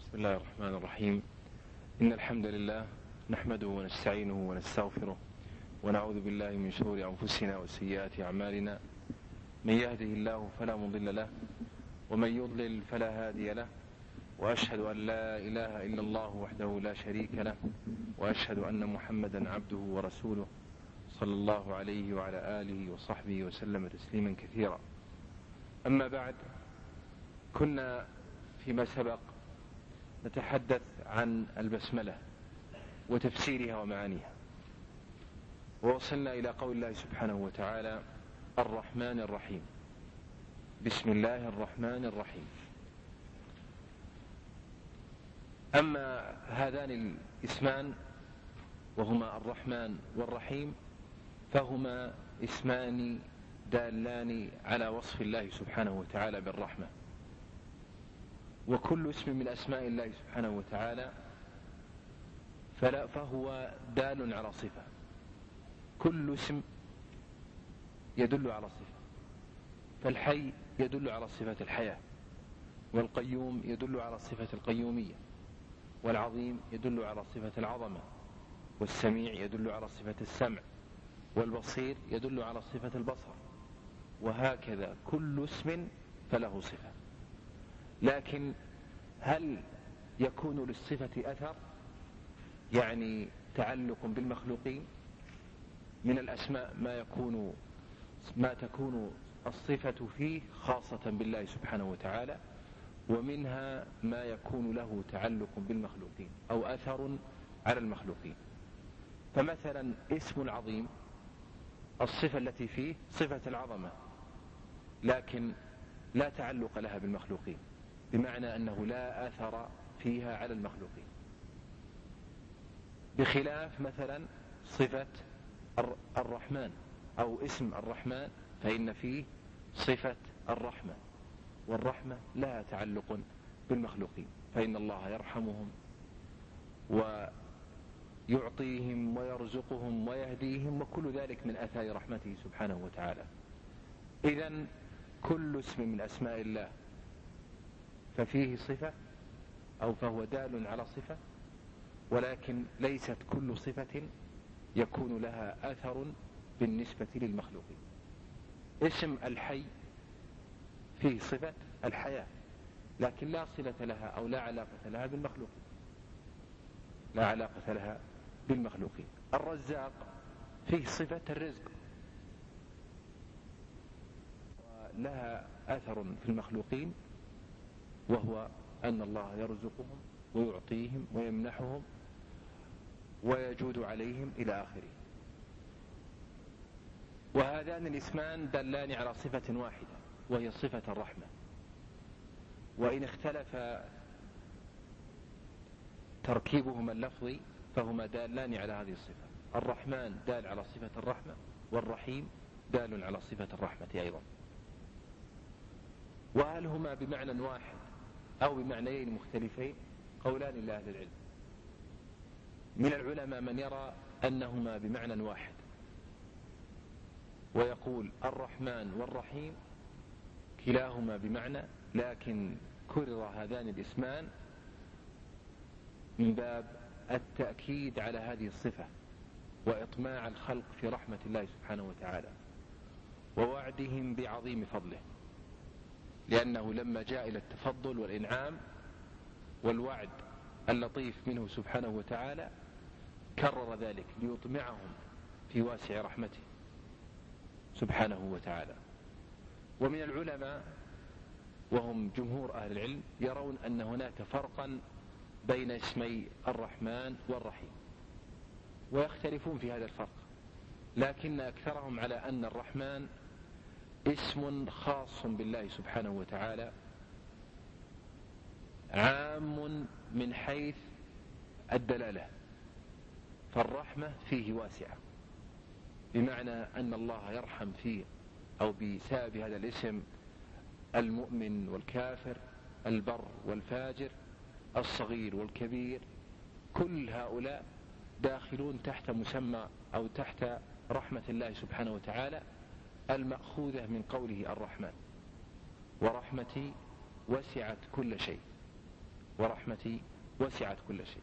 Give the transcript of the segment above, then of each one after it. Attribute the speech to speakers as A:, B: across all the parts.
A: بسم الله الرحمن الرحيم. إن الحمد لله نحمده ونستعينه ونستغفره ونعوذ بالله من شرور أنفسنا وسيئات أعمالنا. من يهده الله فلا مضل له ومن يضلل فلا هادي له، وأشهد أن لا إله إلا الله وحده لا شريك له، وأشهد أن محمدا عبده ورسوله صلى الله عليه وعلى آله وصحبه وسلم تسليما كثيرا. أما بعد، كنا فيما سبق نتحدث عن البسملة وتفسيرها ومعانيها، ووصلنا إلى قول الله سبحانه وتعالى: الرحمن الرحيم. بسم الله الرحمن الرحيم. أما هذان الاسمان وهما الرحمن والرحيم فهما اسمان دالان على وصف الله سبحانه وتعالى بالرحمة، وكل اسم من أسماء الله سبحانه وتعالى فهو دال على صفة. كل اسم يدل على صفة، فالحي يدل على صفة الحياة، والقيوم يدل على صفة القيومية، والعظيم يدل على صفة العظمة، والسميع يدل على صفة السمع، والبصير يدل على صفة البصر، وهكذا كل اسم فله صفة. لكن هل يكون للصفة أثر، يعني تعلق بالمخلوقين؟ من الأسماء ما تكون الصفة فيه خاصة بالله سبحانه وتعالى، ومنها ما يكون له تعلق بالمخلوقين أو أثر على المخلوقين. فمثلا اسم العظيم الصفة التي فيه صفة العظمة، لكن لا تعلق لها بالمخلوقين، بمعنى أنه لا أثر فيها على المخلوقين، بخلاف مثلا صفة الرحمن أو اسم الرحمن، فإن فيه صفة الرحمة، والرحمة لها تعلق بالمخلوقين، فإن الله يرحمهم ويعطيهم ويرزقهم ويهديهم، وكل ذلك من آثار رحمته سبحانه وتعالى. إذن كل اسم من أسماء الله ففيه صفة أو فهو دال على صفة، ولكن ليست كل صفة يكون لها أثر بالنسبة للمخلوقين. اسم الحي فيه صفة الحياة، لكن لا صلة لها أو لا علاقة لها بالمخلوقين، لا علاقة لها بالمخلوقين. الرزاق فيه صفة الرزق، ولها أثر في المخلوقين، وهو أن الله يرزقهم ويعطيهم ويمنحهم ويجود عليهم إلى آخره. وهذان الاسمان دلان على صفة واحدة، وهي صفة الرحمة، وإن اختلف تركيبهما اللفظي فهما دالان على هذه الصفة. الرحمن دال على صفة الرحمة، والرحيم دال على صفة الرحمة أيضا. وهل هما بمعنى واحد أو بمعنيين مختلفين؟ قولان لأهل العلم. من العلماء من يرى أنهما بمعنى واحد، ويقول الرحمن والرحيم كلاهما بمعنى، لكن كرر هذان الاسمان من باب التأكيد على هذه الصفة، وإطماع الخلق في رحمة الله سبحانه وتعالى، ووعدهم بعظيم فضله، لأنه لما جاء إلى التفضل والإنعام والوعد اللطيف منه سبحانه وتعالى كرر ذلك ليطمعهم في واسع رحمته سبحانه وتعالى. ومن العلماء وهم جمهور أهل العلم يرون أن هناك فرقا بين اسمي الرحمن والرحيم، ويختلفون في هذا الفرق، لكن أكثرهم على أن الرحمن اسم خاص بالله سبحانه وتعالى، عام من حيث الدلالة، فالرحمة فيه واسعة، بمعنى أن الله يرحم فيه أو بسبب هذا الاسم المؤمن والكافر، البر والفاجر، الصغير والكبير، كل هؤلاء داخلون تحت مسمى أو تحت رحمة الله سبحانه وتعالى المأخوذة من قوله الرحمن: ورحمتي وسعت كل شيء. ورحمتي وسعت كل شيء.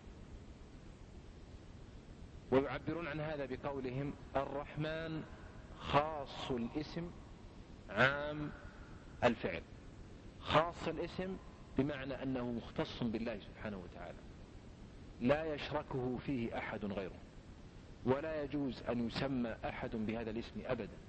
A: ويعبرون عن هذا بقولهم الرحمن خاص الاسم عام الفعل. خاص الاسم بمعنى أنه مختص بالله سبحانه وتعالى، لا يشركه فيه أحد غيره، ولا يجوز أن يسمى أحد بهذا الاسم أبدا،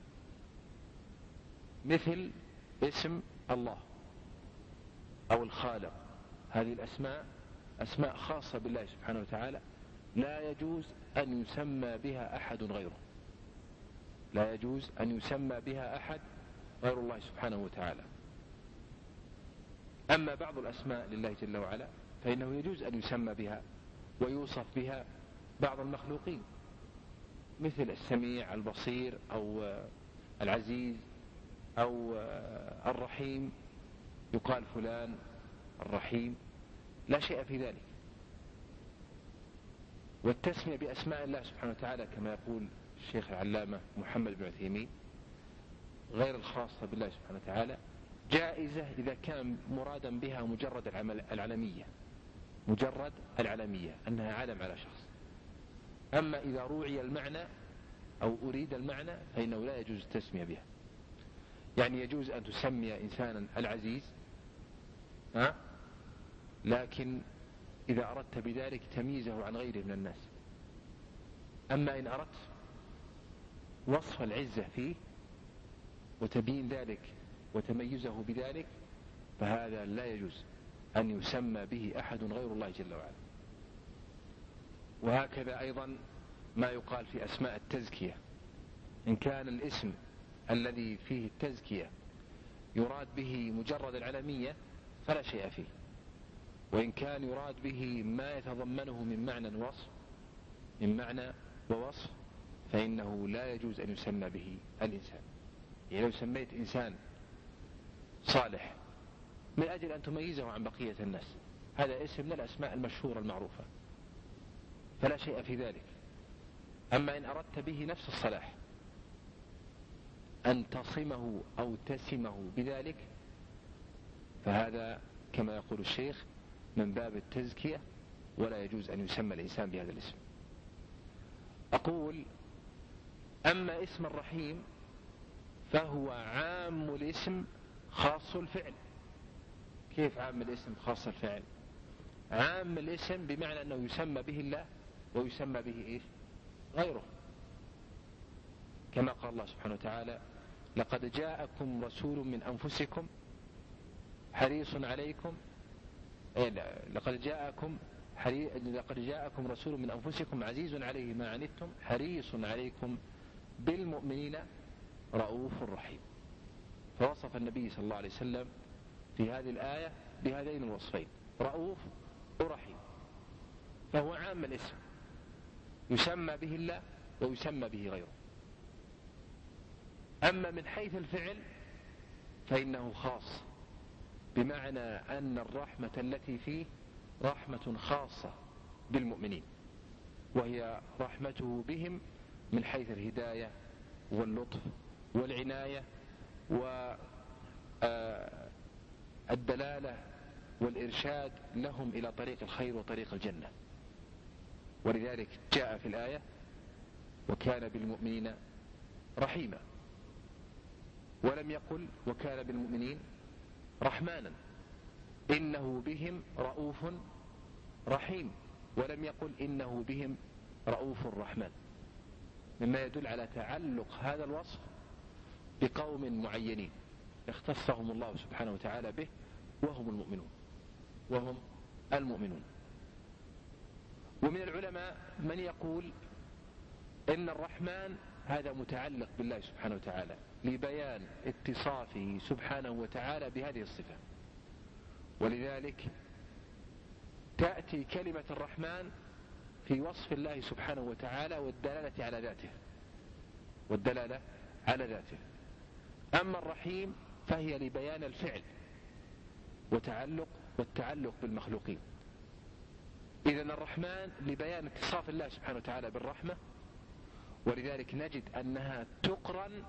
A: مثل اسم الله أو الخالق. هذه الأسماء أسماء خاصة بالله سبحانه وتعالى، لا يجوز أن يسمى بها أحد غيره، لا يجوز أن يسمى بها أحد غير الله سبحانه وتعالى. أما بعض الأسماء لله جل وعلا فإنه يجوز أن يسمى بها ويوصف بها بعض المخلوقين، مثل السميع، البصير، أو العزيز، أو الرحيم، يقال فلان الرحيم، لا شيء في ذلك. والتسمية بأسماء الله سبحانه وتعالى كما يقول الشيخ العلامة محمد بن عثيمين غير الخاصة بالله سبحانه وتعالى جائزة إذا كان مرادا بها مجرد العلمية، مجرد العلمية أنها علم على شخص. أما إذا روعي المعنى أو أريد المعنى فإنه لا يجوز التسمية بها. يعني يجوز أن تسمي إنسانا العزيز، لكن إذا أردت بذلك تمييزه عن غيره من الناس. أما إن أردت وصف العزة فيه وتبيين ذلك وتميزه بذلك فهذا لا يجوز أن يسمى به أحد غير الله جل وعلا. وهكذا أيضا ما يقال في أسماء التزكية، إن كان الاسم الذي فيه التزكية يراد به مجرد العلمية فلا شيء فيه، وإن كان يراد به ما يتضمنه من معنى وصف، من معنى ووصف، فإنه لا يجوز أن يسمى به الإنسان. يعني لو سميت إنسان صالح من أجل أن تميزه عن بقية الناس، هذا اسم من الأسماء المشهورة المعروفة، فلا شيء في ذلك. أما إن أردت به نفس الصلاح أن تصمه أو تسمه بذلك فهذا كما يقول الشيخ من باب التزكية، ولا يجوز أن يسمى الإنسان بهذا الاسم. أقول أما اسم الرحيم فهو عام الاسم خاص الفعل. كيف عام الاسم خاص الفعل؟ عام الاسم بمعنى أنه يسمى به الله ويسمى به غيره، كما قال الله سبحانه وتعالى لقد جاءكم رسول من أنفسكم حريص عليكم لقد جاءكم رسول من أنفسكم عزيز عليه ما عنتم حريص عليكم بالمؤمنين رؤوف رحيم. فوصف النبي صلى الله عليه وسلم في هذه الآية بهذين الوصفين، رؤوف ورحيم، فهو عام الاسم يسمى به الله ويسمى به غيره. أما من حيث الفعل فإنه خاص، بمعنى أن الرحمة التي فيه رحمة خاصة بالمؤمنين، وهي رحمته بهم من حيث الهداية واللطف والعناية والدلالة والإرشاد لهم إلى طريق الخير وطريق الجنة. ولذلك جاء في الآية وكان بالمؤمنين رحيما، ولم يقل وكان بالمؤمنين رحمانا، إنه بهم رؤوف رحيم، ولم يقل إنه بهم رؤوف رحمن، مما يدل على تعلق هذا الوصف بقوم معينين اختصهم الله سبحانه وتعالى به وهم المؤمنون. ومن العلماء من يقول إن الرحمن هذا متعلق بالله سبحانه وتعالى لبيان اتصافه سبحانه وتعالى بهذه الصفة، ولذلك تأتي كلمة الرحمن في وصف الله سبحانه وتعالى والدلالة على ذاته. أما الرحيم فهي لبيان الفعل والتعلق بالمخلوقين. إذن الرحمن لبيان اتصاف الله سبحانه وتعالى بالرحمة، ولذلك نجد أنها تقرن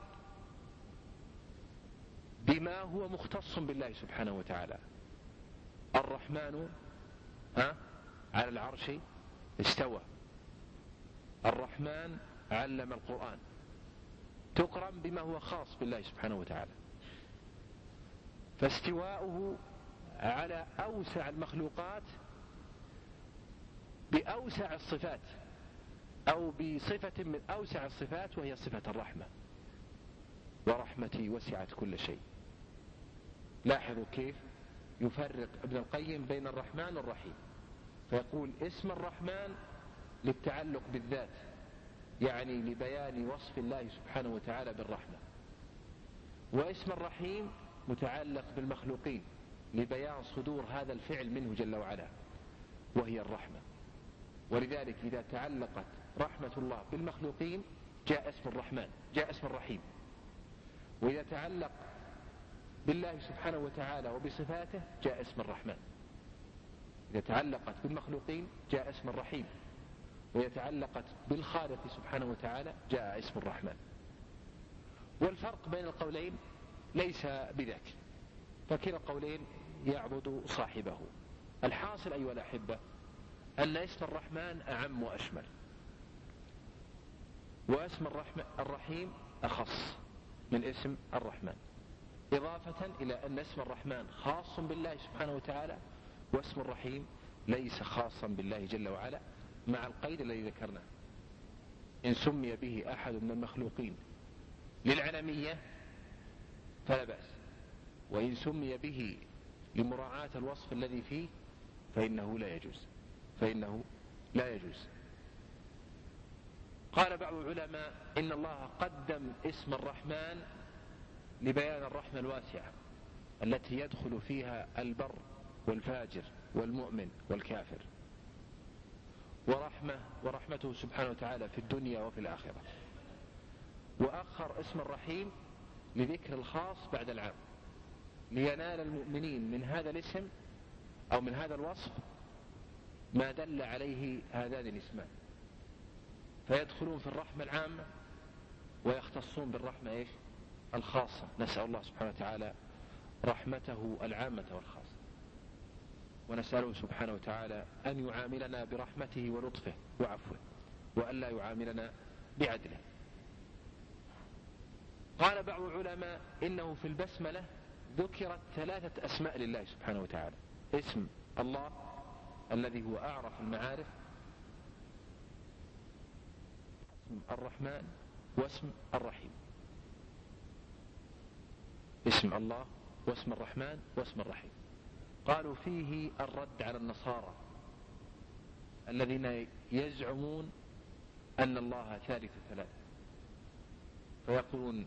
A: بما هو مختص بالله سبحانه وتعالى. الرحمن على العرش استوى. الرحمن علم القرآن، تقرن بما هو خاص بالله سبحانه وتعالى. فاستواؤه على أوسع المخلوقات بأوسع الصفات، أو بصفة من أوسع الصفات، وهي صفة الرحمة. ورحمتي وسعت كل شيء. لاحظوا كيف يفرق ابن القيم بين الرحمن والرحيم، فيقول اسم الرحمن للتعلق بالذات، يعني لبيان وصف الله سبحانه وتعالى بالرحمة. واسم الرحيم متعلق بالمخلوقين لبيان صدور هذا الفعل منه جل وعلا، وهي الرحمة. ولذلك إذا تعلقت رحمة الله بالمخلوقين جاء اسم الرحمن، جاء اسم الرحيم. وإذا تعلق بالله سبحانه وتعالى وبصفاته جاء اسم الرحمن. إذا تعلقت بالمخلوقين جاء اسم الرحيم، وإذا تعلقت بالخالق سبحانه وتعالى جاء اسم الرحمن. والفرق بين القولين ليس بذاك، فكلا القولين يعبد صاحبه. الحاصل أيها الأحبة أن اسم الرحمن أعم وأشمل، واسم الرحيم أخص من اسم الرحمن، إضافة إلى أن اسم الرحمن خاص بالله سبحانه وتعالى، واسم الرحيم ليس خاصا بالله جل وعلا، مع القيد الذي ذكرناه: إن سمي به أحد من المخلوقين للعلمية فلا بأس، وإن سمي به لمراعاة الوصف الذي فيه فإنه لا يجوز. قال بعض العلماء إن الله قدم اسم الرحمن لبيان الرحمة الواسعة التي يدخل فيها البر والفاجر والمؤمن والكافر، ورحمته سبحانه وتعالى في الدنيا وفي الآخرة. وأخر اسم الرحيم لذكر الخاص بعد العام، لينال المؤمنين من هذا الاسم أو من هذا الوصف ما دل عليه هذان الاسمان، فيدخلون في الرحمة العامة ويختصون بالرحمة الخاصة. نسأل الله سبحانه وتعالى رحمته العامة والخاصة، ونسأله سبحانه وتعالى أن يعاملنا برحمته ولطفه وعفوه، وأن لا يعاملنا بعدله. قال بعض العلماء إنه في البسملة ذكرت 3 أسماء لله سبحانه وتعالى: اسم الله الذي هو أعرف المعارف، اسم الرحمن، واسم الرحيم. اسم الله واسم الرحمن واسم الرحيم. قالوا فيه الرد على النصارى الذين يزعمون أن الله ثالث 3، فيقولون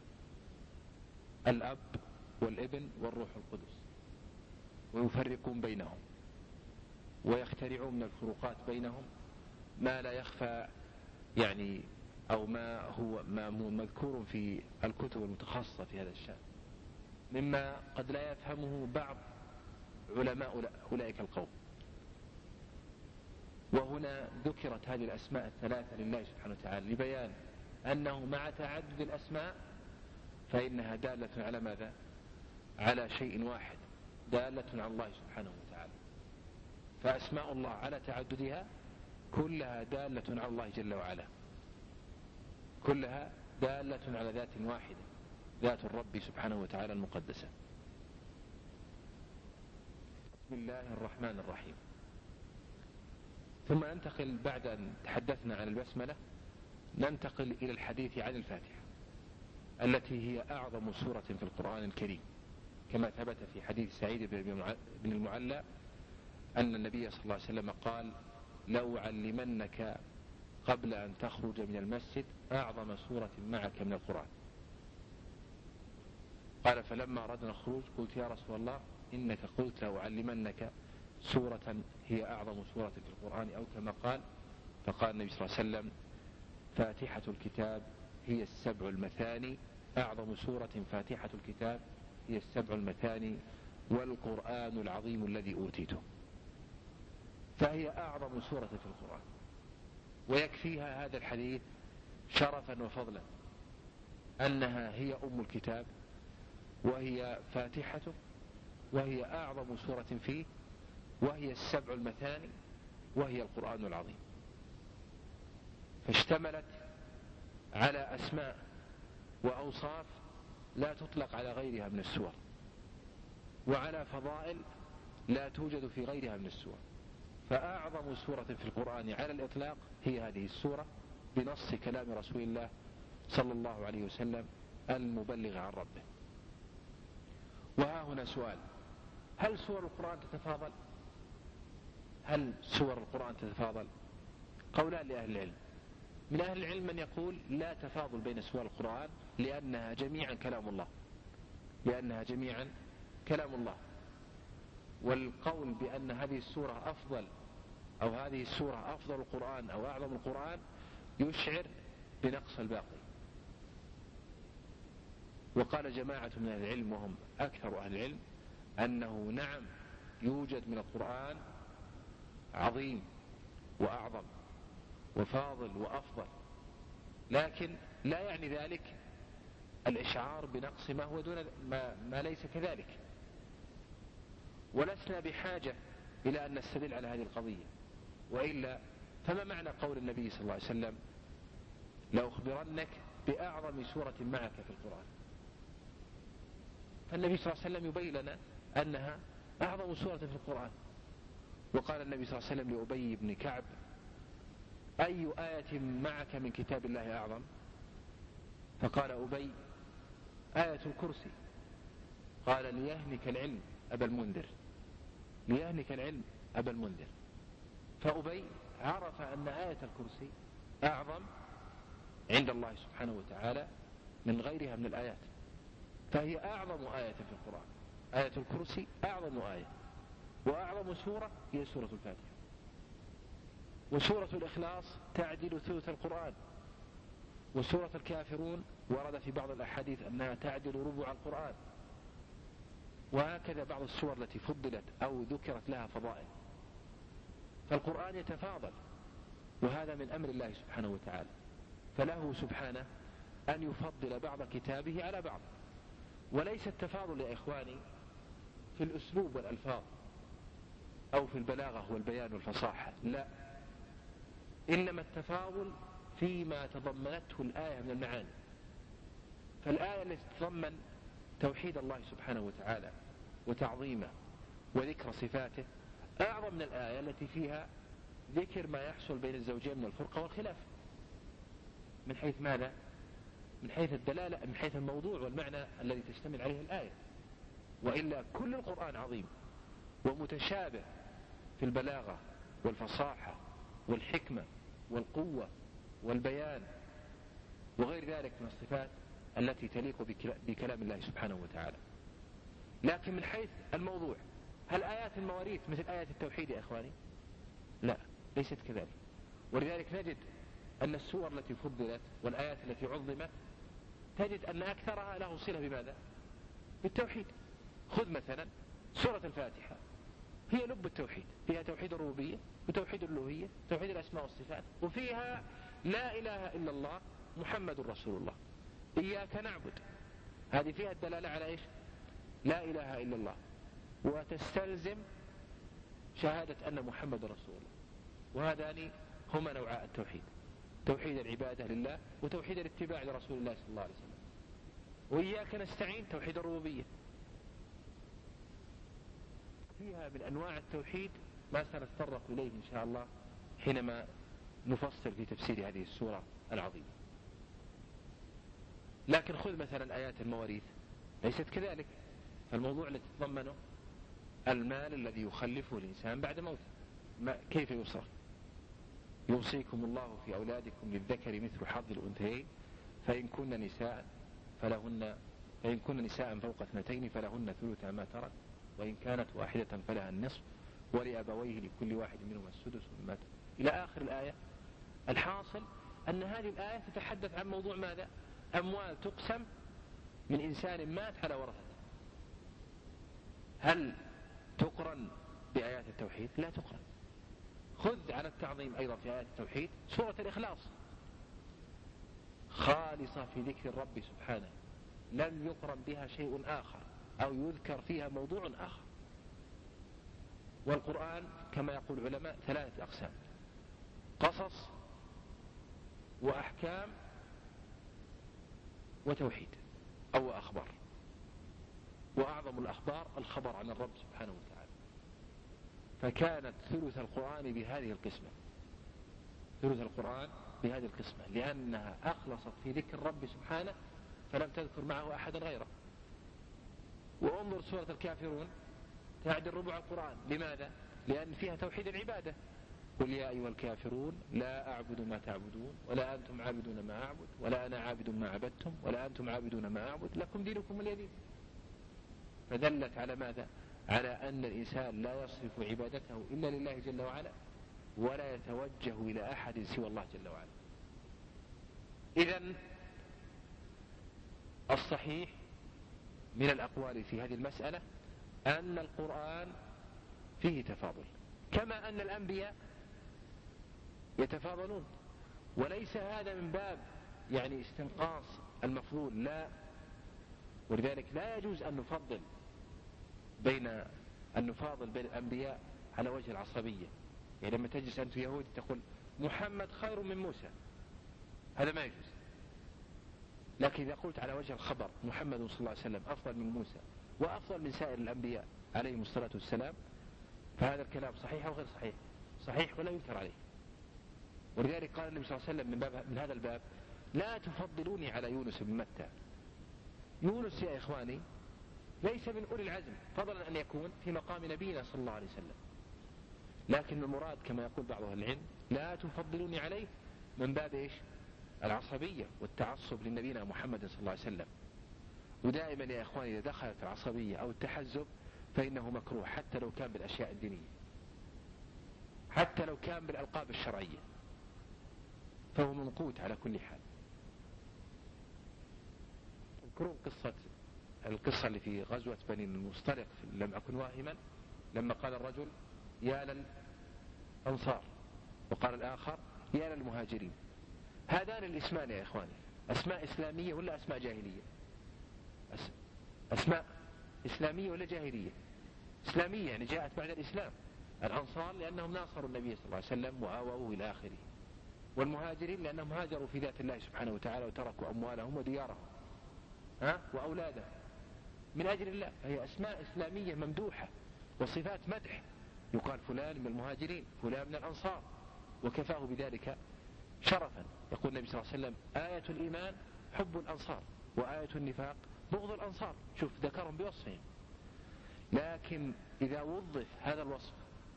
A: الأب والابن والروح القدس، ويفرقون بينهم ويخترعون من الفروقات بينهم ما لا يخفى، يعني أو ما هو مذكور في الكتب المتخصصة في هذا الشأن، مما قد لا يفهمه بعض علماء أولئك القوم. وهنا ذكرت هذه الأسماء 3 لله سبحانه وتعالى لبيان أنه مع تعدد الأسماء فإنها دالة على ماذا؟ على شيء واحد، دالة على الله سبحانه وتعالى. فأسماء الله على تعددها كلها دالة على الله جل وعلا، كلها دالة على ذات واحدة، ذات الرب سبحانه وتعالى المقدسة. بسم الله الرحمن الرحيم. ثم ننتقل بعد أن تحدثنا عن البسملة ننتقل إلى الحديث عن الفاتحة التي هي أعظم سورة في القرآن الكريم، كما ثبت في حديث سعيد بن المعلى أن النبي صلى الله عليه وسلم قال: لو علمنك قبل أن تخرج من المسجد أعظم سورة معك من القرآن. قال: فلما أردنا الخروج قلت يا رسول الله إنك قلت لأعلمنك سورة هي أعظم سورة في القرآن، أو كما قال. فقال النبي صلى الله عليه وسلم: فاتحة الكتاب هي 7 المثاني، أعظم سورة فاتحة الكتاب هي 7 المثاني، والقرآن العظيم الذي أوتيته. فهي أعظم سورة في القرآن، ويكفيها هذا الحديث شرفا وفضلا أنها هي أم الكتاب، وهي فاتحته، وهي أعظم سورة فيه، وهي السبع المثاني وهي القرآن العظيم، فاشتملت على أسماء وأوصاف لا تطلق على غيرها من السور، وعلى فضائل لا توجد في غيرها من السور. فأعظم سورة في القرآن على الإطلاق هي هذه السورة بنص كلام رسول الله صلى الله عليه وسلم المبلغ عن ربه. وها هنا سؤال: هل سور القرآن تتفاضل؟ هل سور القرآن تتفاضل؟ قولان لأهل العلم. من أهل العلم من يقول لا تفاضل بين سور القرآن لأنها جميعا كلام الله، لأنها جميعا كلام الله. والقول بأن هذه السورة أفضل أو هذه السورة أفضل القرآن أو أعظم القرآن يشعر بنقص الباقي. وقال جماعة من أهل العلم وهم أكثر أهل العلم أنه نعم يوجد من القرآن عظيم وأعظم وفاضل وأفضل، لكن لا يعني ذلك الإشعار بنقص ما هو دون ما ليس كذلك. ولسنا بحاجة إلى أن نستدل على هذه القضية، وإلا فما معنى قول النبي صلى الله عليه وسلم: لأخبرنك بأعظم سورة معك في القرآن؟ فالنبي صلى الله عليه وسلم يبين لنا أنها أعظم سورة في القرآن. وقال النبي صلى الله عليه وسلم لأبي بن كعب: أي آية معك من كتاب الله أعظم؟ فقال أبي: آية الكرسي. قال: ليهنك العلم أبا المنذر، ليهنك العلم أبا المنذر. فأبي عرف أن آية الكرسي أعظم عند الله سبحانه وتعالى من غيرها من الآيات، فهي أعظم آية في القرآن. آية الكرسي أعظم آية، وأعظم سورة هي سورة الفاتحة. وسورة الإخلاص تعدل ثلث القرآن، وسورة الكافرون ورد في بعض الأحاديث أنها تعدل ربع القرآن. وهكذا بعض السور التي فضلت أو ذكرت لها فضائل. فالقرآن يتفاضل، وهذا من أمر الله سبحانه وتعالى، فله سبحانه أن يفضل بعض كتابه على بعض. وليس التفاضل يا إخواني في الأسلوب والألفاظ أو في البلاغة والبيان والفصاحة، لا، إنما التفاضل فيما تضمنته الآية من المعاني. فالآية التي تتضمن توحيد الله سبحانه وتعالى وتعظيمه وذكر صفاته أعظم من الآية التي فيها ذكر ما يحصل بين الزوجين من الفرقة والخلاف. من حيث ماذا؟ من حيث الدلالة، من حيث الموضوع والمعنى الذي تشتمل عليه الآية. وإلا كل القرآن عظيم ومتشابه في البلاغة والفصاحة والحكمة والقوة والبيان وغير ذلك من الصفات التي تليق بكلام الله سبحانه وتعالى. لكن من حيث الموضوع، هل آيات المواريث مثل آيات التوحيد يا إخواني؟ لا، ليست كذلك. ولذلك نجد أن السور التي فضلت والآيات التي عظمت تجد أن أكثرها له صلة بماذا؟ بالتوحيد. خذ مثلا سورة الفاتحة، هي لب التوحيد، فيها توحيد الربوبية وتوحيد الألوهية، توحيد الأسماء والصفات، وفيها لا إله إلا الله محمد رسول الله، إياك نعبد. هذه فيها الدلالة على إيش؟ لا إله إلا الله، وتستلزم شهادة أن محمد رسول الله. وهذان هما نوعاء التوحيد: توحيد العبادة لله وتوحيد الاتباع لرسول الله صلى الله عليه وسلم. وإياك نستعين توحيد الربوبية. فيها من أنواع التوحيد ما سنتطرق إليه إن شاء الله حينما نفصل في تفسير هذه السورة العظيمة. لكن خذ مثلا آيات المواريث، ليست كذلك. فالموضوع الذي تتضمنه المال الذي يخلفه الإنسان بعد موته، كيف يصرف؟ يوصيكم الله في أولادكم للذكر مثل حظ الأنثيين فإن كن نساء فوق 2 فلهن ثلث ما ترك وإن كانت واحدة فلها النصف ولأبويه لكل واحد منهما السدس مما ترك، إلى آخر الآية. الحاصل أن هذه الآية تتحدث عن موضوع ماذا؟ أموال تقسم من إنسان مات على ورثته. هل تقرن بآيات التوحيد؟ لا تقرن. خذ على التعظيم أيضا في آيات التوحيد سورة الإخلاص، خالصة في ذكر الرب سبحانه، لم يقرن بها شيء آخر أو يذكر فيها موضوع آخر. والقرآن كما يقول العلماء 3 أقسام: قصص وأحكام وتوحيد أو أخبار. وأعظم الأخبار الخبر عن الرب سبحانه وتعالى، فكانت ثلث القرآن بهذه القسمة، ثلث القرآن بهذه القسمة، لأنها أخلصت في ذكر الرب سبحانه فلم تذكر معه أحدا غيره. وانظر سورة الكافرون تعدل ربع القرآن. لماذا؟ لأن فيها توحيد العبادة: قل يا أيها الكافرون لا أعبد ما تعبدون ولا أنتم عابدون ما أعبد ولا أنا عابد ما عبدتم ولا أنتم عابدون ما أعبد لكم دينكم ولي دين. فدلت على ماذا؟ على أن الإنسان لا يصرف عبادته إلا لله جل وعلا، ولا يتوجه إلى أحد سوى الله جل وعلا. إذن الصحيح من الأقوال في هذه المسألة أن القرآن فيه تفاضل، كما أن الأنبياء يتفاضلون. وليس هذا من باب يعني استنقاص المفضول، لا. ولذلك لا يجوز أن نفاضل بين الأنبياء على وجه العصبية. يعني لما تجلس أنت يهودي تقول محمد خير من موسى، هذا ما يجوز. لكن إذا قلت على وجه الخبر محمد صلى الله عليه وسلم أفضل من موسى وأفضل من سائر الأنبياء عليهم الصلاة والسلام، فهذا الكلام صحيح أو غير صحيح؟ صحيح ولا ينكر عليه. ولذلك قال النبي صلى الله عليه وسلم من هذا الباب: لا تفضلوني على يونس بن متى. يونس يا إخواني ليس من أولي العزم، فضلا أن يكون في مقام نبينا صلى الله عليه وسلم، لكن المراد كما يقول بعض أهل العلم لا تفضلوني عليه من باب إيش؟ العصبية والتعصب لنبينا محمد صلى الله عليه وسلم. ودائما يا إخواني إذا دخلت العصبية أو التحزب فإنه مكروه، حتى لو كان بالأشياء الدينية، حتى لو كان بالألقاب الشرعية، فهو منقوط على كل حال. تذكرون القصة اللي في غزوة بني المصطلق لم أكن واهما، لما قال الرجل يا للأنصار وقال الآخر يا للمهاجرين. هذان الاسمان يا إخواني أسماء إسلامية ولا أسماء جاهلية؟ أسماء إسلامية ولا جاهلية؟ إسلامية، يعني جاءت بعد الإسلام. الأنصار لأنهم ناصروا النبي صلى الله عليه وسلم وآووه إلى آخره، والمهاجرين لأنهم هاجروا في ذات الله سبحانه وتعالى وتركوا أموالهم وديارهم وأولادهم من أجل الله. فهي أسماء إسلامية ممدوحة وصفات مدح، يقال فلان من المهاجرين فلان من الأنصار، وكفاه بذلك شرفا. يقول النبي صلى الله عليه وسلم آية الإيمان حب الأنصار وآية النفاق بغض الأنصار. شوف ذكرهم بوصفهم. لكن إذا وظف هذا الوصف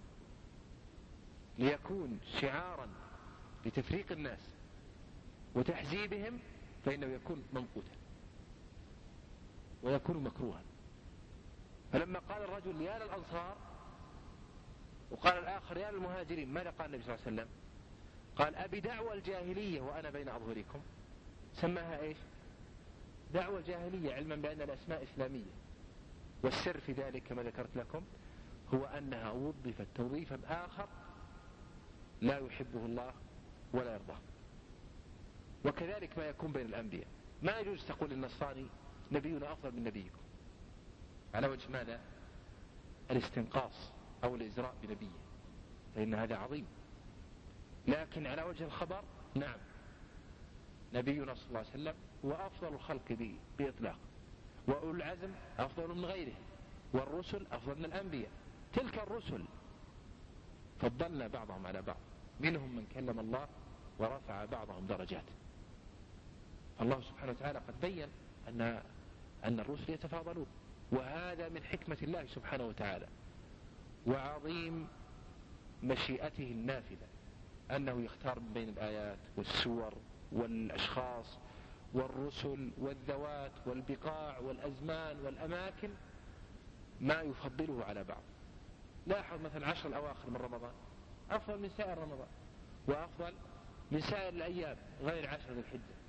A: ليكون شعارا لتفريق الناس وتحزيبهم فإنه يكون منقوتا ويكون مكروها. فلما قال الرجل يا للأنصار وقال الآخر يا للمهاجرين، ماذا قال النبي صلى الله عليه وسلم؟ قال أبي دعوى الجاهلية وأنا بين أظهركم. سماها إيش؟ دعوى الجاهلية، علما بأن الأسماء إسلامية. والسر في ذلك كما ذكرت لكم هو أنها وظفت توظيفا آخر لا يحبه الله ولا يرضاه. وكذلك ما يكون بين الأنبياء. ما يجوز تقول النصراني نبينا أفضل من نبيكم على وجه ماذا؟ الاستنقاص أو الإزراء بنبيه، فإن هذا عظيم. لكن على وجه الخبر نعم، نبينا صلى الله عليه وسلم هو أفضل الخلق بإطلاق، وأولو العزم أفضل من غيره، والرسل أفضل من الأنبياء. تلك الرسل فضلنا بعضهم على بعض، منهم من كلم الله ورفع بعضهم درجات. الله سبحانه وتعالى قد بين أن الرسل يتفاضلون، وهذا من حكمة الله سبحانه وتعالى وعظيم مشيئته النافذة، أنه يختار من بين الآيات والسور والأشخاص والرسل والذوات والبقاع والأزمان والأماكن ما يفضله على بعض. لاحظ مثلا 10 الأواخر من رمضان أفضل من سائر رمضان، وأفضل من سائر الأيام غير 10 ذي الحجة.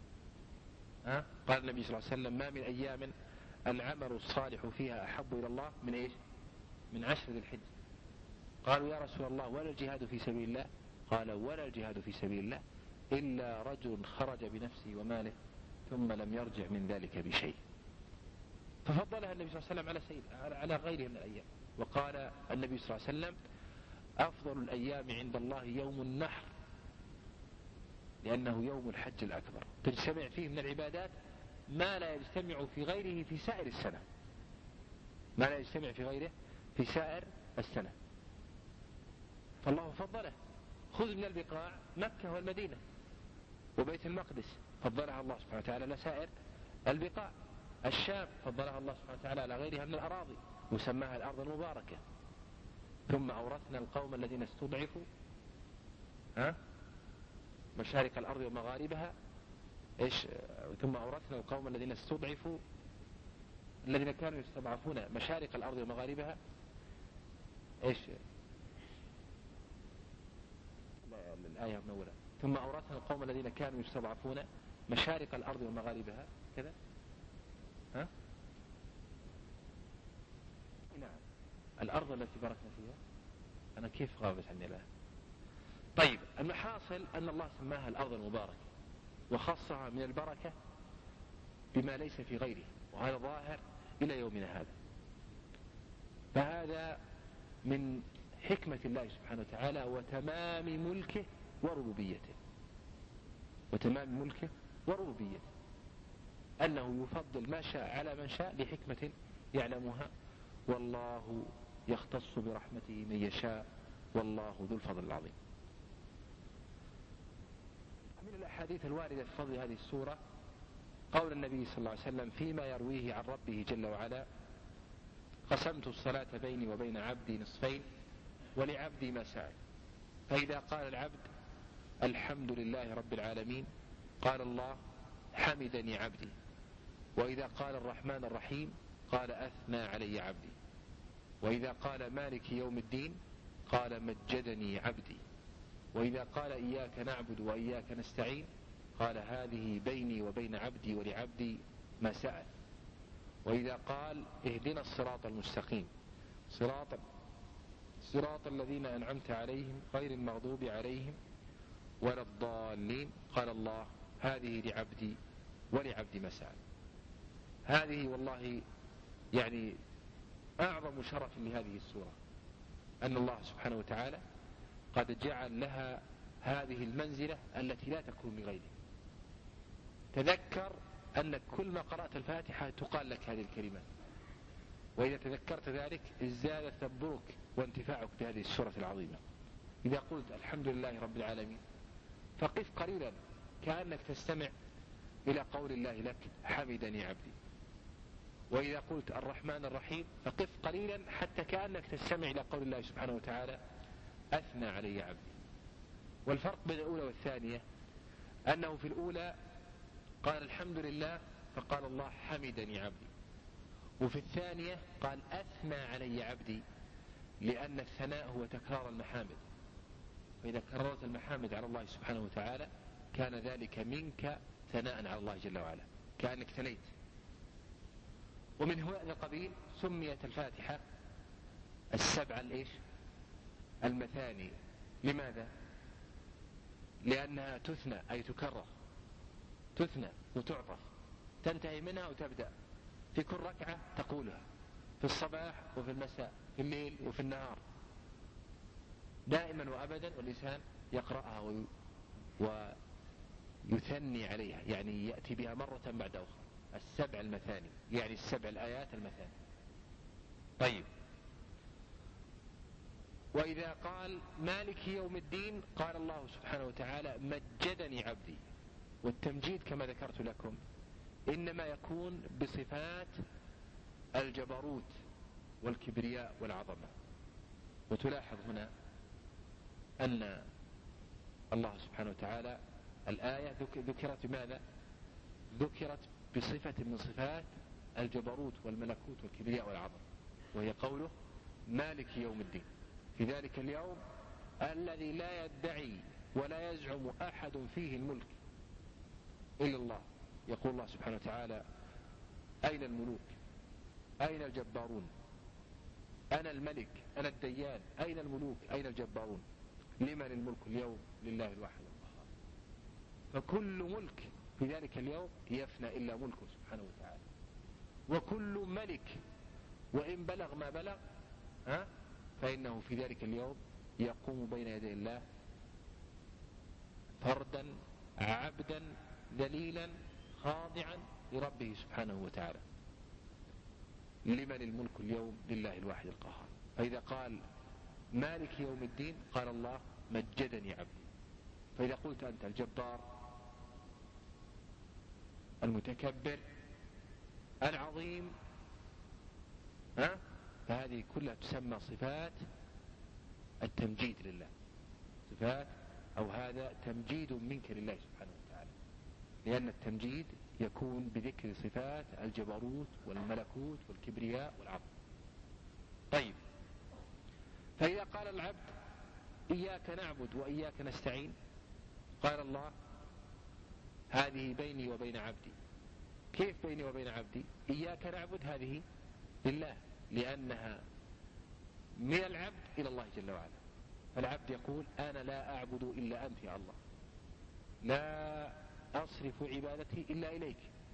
A: قال النبي صلى الله عليه وسلم ما من أيام العمل الصالح فيها أحب إلى الله من إيش؟ من 10 ذي الحجة. قالوا يا رسول الله ولا الجهاد في سبيل الله؟ قال ولا الجهاد في سبيل الله إلا رجل خرج بنفسه وماله ثم لم يرجع من ذلك بشيء. ففضلها النبي صلى الله عليه وسلم على غيره من الأيام. وقال النبي صلى الله عليه وسلم أفضل الأيام عند الله يوم النحر، لأنه يوم الحج الأكبر، تجتمع فيه من العبادات ما لا يجتمع في غيره في سائر السنة، ما لا يجتمع في غيره في سائر السنة. فالله فضله. خذ من البقاع مكة والمدينة وبيت المقدس، فضلها الله سبحانه وتعالى على سائر البقاع. الشام فضلها الله سبحانه وتعالى على غيرها من الأراضي وسماها الأرض المباركة. ثم أورثنا القوم الذين استضعفوا مشارق الأرض ومغاربها. ثم أورثنا القوم الذين استضعفوا الذين كانوا يستضعفون مشارق الأرض ومغاربها. الآية منورة. ثم أورثنا القوم الذين كانوا يستضعفون مشارق الأرض ومغاربها كذا. نعم، الأرض التي باركنا فيها. أنا كيف غابت عني الآن؟ طيب، المحاصل أن الله سماها الأرض المباركة وخصها من البركة بما ليس في غيره، وهذا ظاهر إلى يومنا هذا. فهذا من حكمة الله سبحانه وتعالى وتمام ملكه وربوبيته، وتمام ملكه وربوبيته، أنه يفضل ما شاء على من شاء لحكمة يعلمها، والله يختص برحمته من يشاء والله ذو الفضل العظيم. من الأحاديث الواردة في فضل هذه السورة قول النبي صلى الله عليه وسلم فيما يرويه عن ربه جل وعلا: قسمت الصلاة بيني وبين عبدي نصفين ولعبدي ما سأل، فإذا قال العبد الحمد لله رب العالمين قال الله حمدني عبدي، وإذا قال الرحمن الرحيم قال أثنى علي عبدي، وإذا قال مالك يوم الدين قال مجدني عبدي، وإذا قال إياك نعبد وإياك نستعين قال هذه بيني وبين عبدي ولعبدي ما سأل، وإذا قال اهدنا الصراط المستقيم صراط الذين أنعمت عليهم غير المغضوب عليهم ولا الضالين قال الله هذه لعبدي ولعبدي ما سأل. هذه والله يعني أعظم شرف لهذه السورة، أن الله سبحانه وتعالى قد جعل لها هذه المنزلة التي لا تكون لغيره. تذكر أن كل ما قرأت الفاتحة تقال لك هذه الكلمات، وإذا تذكرت ذلك ازداد تدبرك وانتفاعك بهذه السورة العظيمة. إذا قلت الحمد لله رب العالمين فقف قليلا كأنك تستمع إلى قول الله لك حمدني عبدي، وإذا قلت الرحمن الرحيم فقف قليلا حتى كأنك تستمع إلى قول الله سبحانه وتعالى أثنى علي عبدي. والفرق بين الأولى والثانية أنه في الأولى قال الحمد لله فقال الله حمدني عبدي، وفي الثانية قال أثنى علي عبدي، لأن الثناء هو تكرار المحامد، فإذا كررت المحامد على الله سبحانه وتعالى كان ذلك منك ثناء على الله جل وعلا، كأنك ثنيت. ومن هذا القبيل سميت الفاتحة السبع المثاني. لماذا؟ لأنها تثنى أي تكرر، تثنى وتعطف، تنتهي منها وتبدأ في كل ركعة تقولها، في الصباح وفي المساء، في الليل وفي النهار، دائما وأبدا، والإنسان يقرأها ويثني عليها، يعني يأتي بها مرة بعد أخرى. السبع المثاني يعني السبع الآيات المثاني. طيب، وإذا قال مالك يوم الدين قال الله سبحانه وتعالى مجدني عبدي. والتمجيد كما ذكرت لكم إنما يكون بصفات الجبروت والكبرياء والعظمة. وتلاحظ هنا أن الله سبحانه وتعالى الآية ذكرت بماذا؟ ذكرت بصفة من صفات الجبروت والملكوت والكبرياء والعظمة، وهي قوله مالك يوم الدين، في ذلك اليوم الذي لا يدعي ولا يزعم أحد فيه الملك إلا الله. يقول الله سبحانه وتعالى أين الملوك؟ أين الجبارون؟ أنا الملك، أنا الديان، أين الملوك؟ أين الجبارون؟ لمن الملك اليوم؟ لله الواحد القهار. فكل ملك في ذلك اليوم يفنى إلا ملكه سبحانه وتعالى، وكل ملك وإن بلغ ما بلغ فإنه في ذلك اليوم يقوم بين يدي الله فردا عبدا ذليلا خاضعا لربه سبحانه وتعالى. لمن الملك اليوم؟ لله الواحد القهار. فإذا قال مالك يوم الدين قال الله مجدني عبدي. فإذا قلت أنت الجبار المتكبر العظيم فهذه كلها تسمى صفات التمجيد لله، صفات أو هذا تمجيد منك لله سبحانه وتعالى، لأن التمجيد يكون بذكر صفات الجبروت والملكوت والكبرياء والعظمة. طيب، فإذا قال العبد إياك نعبد وإياك نستعين قال الله هذه بيني وبين عبدي. كيف بيني وبين عبدي؟ إياك نعبد هذه لله، لأنها من العبد إلى الله جل وعلا. فالعبد يقول أنا لا أعبد إلا أنت يا الله، لا أصرف عبادتي إلا إليك.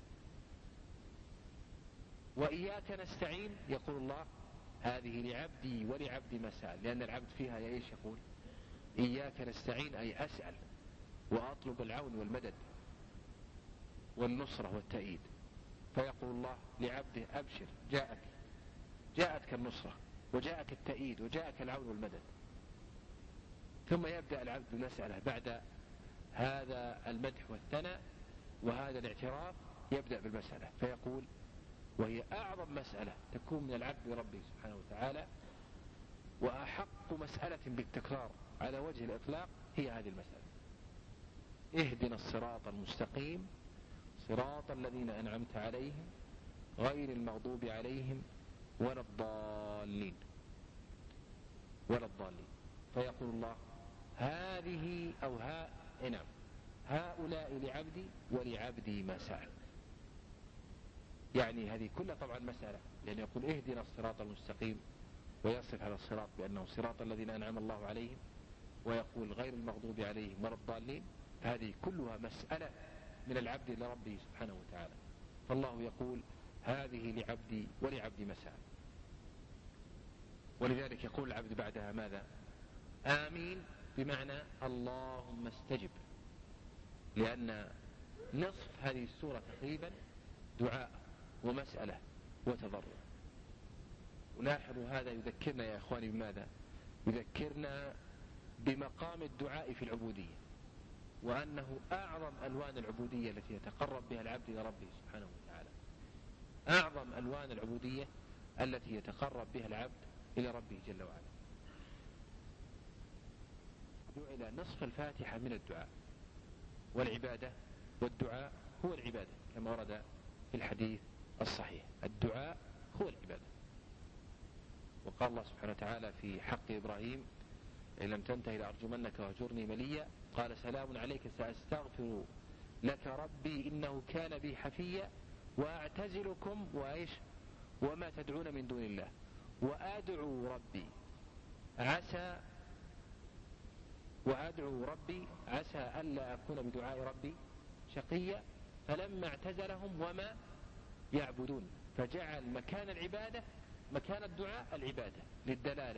A: وإياك نستعين يقول الله هذه لعبدي ولعبدي ما سأل، لأن العبد فيها إيش يقول؟ إياك نستعين أي أسأل وأطلب العون والمدد والنصرة والتأييد. فيقول الله لعبده أبشر جاءتك النصرة وجاءك التأييد وجاءك العون والمدد. ثم يبدأ العبد بالمسألة بعد هذا المدح والثناء وهذا الاعتراف، يبدأ بالمسألة فيقول وهي أعظم مسألة تكون من العبد لربه سبحانه وتعالى وأحق مسألة بالتكرار على وجه الإطلاق هي هذه المسألة: اهدنا الصراط المستقيم صراط الذين أنعمت عليهم غير المغضوب عليهم ولا الضالين. فيقول الله هذه أو نعم هؤلاء لعبدي ولعبدي ما سأل. يعني هذه كلها طبعا مسألة، لأن يقول اهدنا الصراط المستقيم ويصف هذا الصراط بأنه صراط الذين أنعم الله عليهم، ويقول غير المغضوب عليهم ولا الضالين. هذه كلها مسألة من العبد لربه سبحانه وتعالى. فالله يقول هذه لعبدي ولعبدي ما سأل. ولذلك يقول العبد بعدها ماذا؟ آمين، بمعنى اللهم استجب، لأن نصف هذه السورة تقريبا دعاء ومسألة وتضرع. ولاحظوا هذا يذكرنا يا إخواني بماذا؟ يذكرنا بمقام الدعاء في العبودية، وأنه أعظم ألوان العبودية التي يتقرب بها العبد إلى ربه سبحانه وتعالى. أعظم ألوان العبودية التي يتقرب بها العبد إلى ربه جل وعلا. جعل نصف الفاتحة من الدعاء، والعبادة والدعاء هو العبادة كما ورد في الحديث الصحيح: الدعاء هو العبادة. وقال الله سبحانه وتعالى في حق إبراهيم: إن لم تنتهي لأرجمنك وهجرني مليا. قال سلام عليك سأستغفر لك ربي إنه كان بي حفيا وأعتزلكم وما تدعون من دون الله وأدعو ربي عسى ألا أكون بدعاء ربي شقيا. فلما اعتزلهم وما يعبدون فجعل مكان العبادة مكان الدعاء العبادة، للدلالة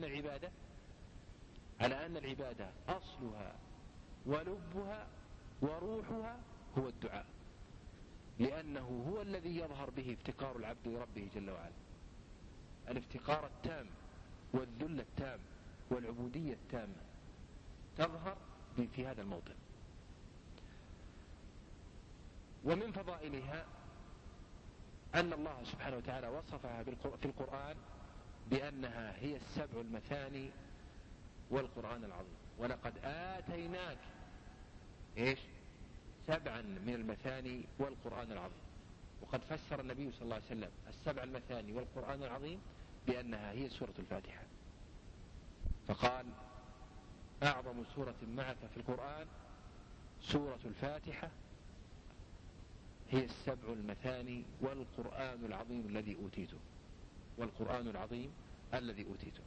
A: على أن العبادة أصلها ولبها وروحها هو الدعاء، لأنه هو الذي يظهر به افتقار العبد لربه جل وعلا، الافتقار التام والذل التام والعبودية التامة تظهر في هذا الموطن. ومن فضائلها أن الله سبحانه وتعالى وصفها في القرآن بأنها هي السبع المثاني والقرآن العظيم. ولقد آتيناك سبعا من المثاني والقرآن العظيم. وقد فسر النبي صلى الله عليه وسلم السبع المثاني والقرآن العظيم بأنها هي سورة الفاتحة، فقال أعظم سورة معك في القرآن سورة الفاتحة هي السبع المثاني والقرآن العظيم الذي أوتيته.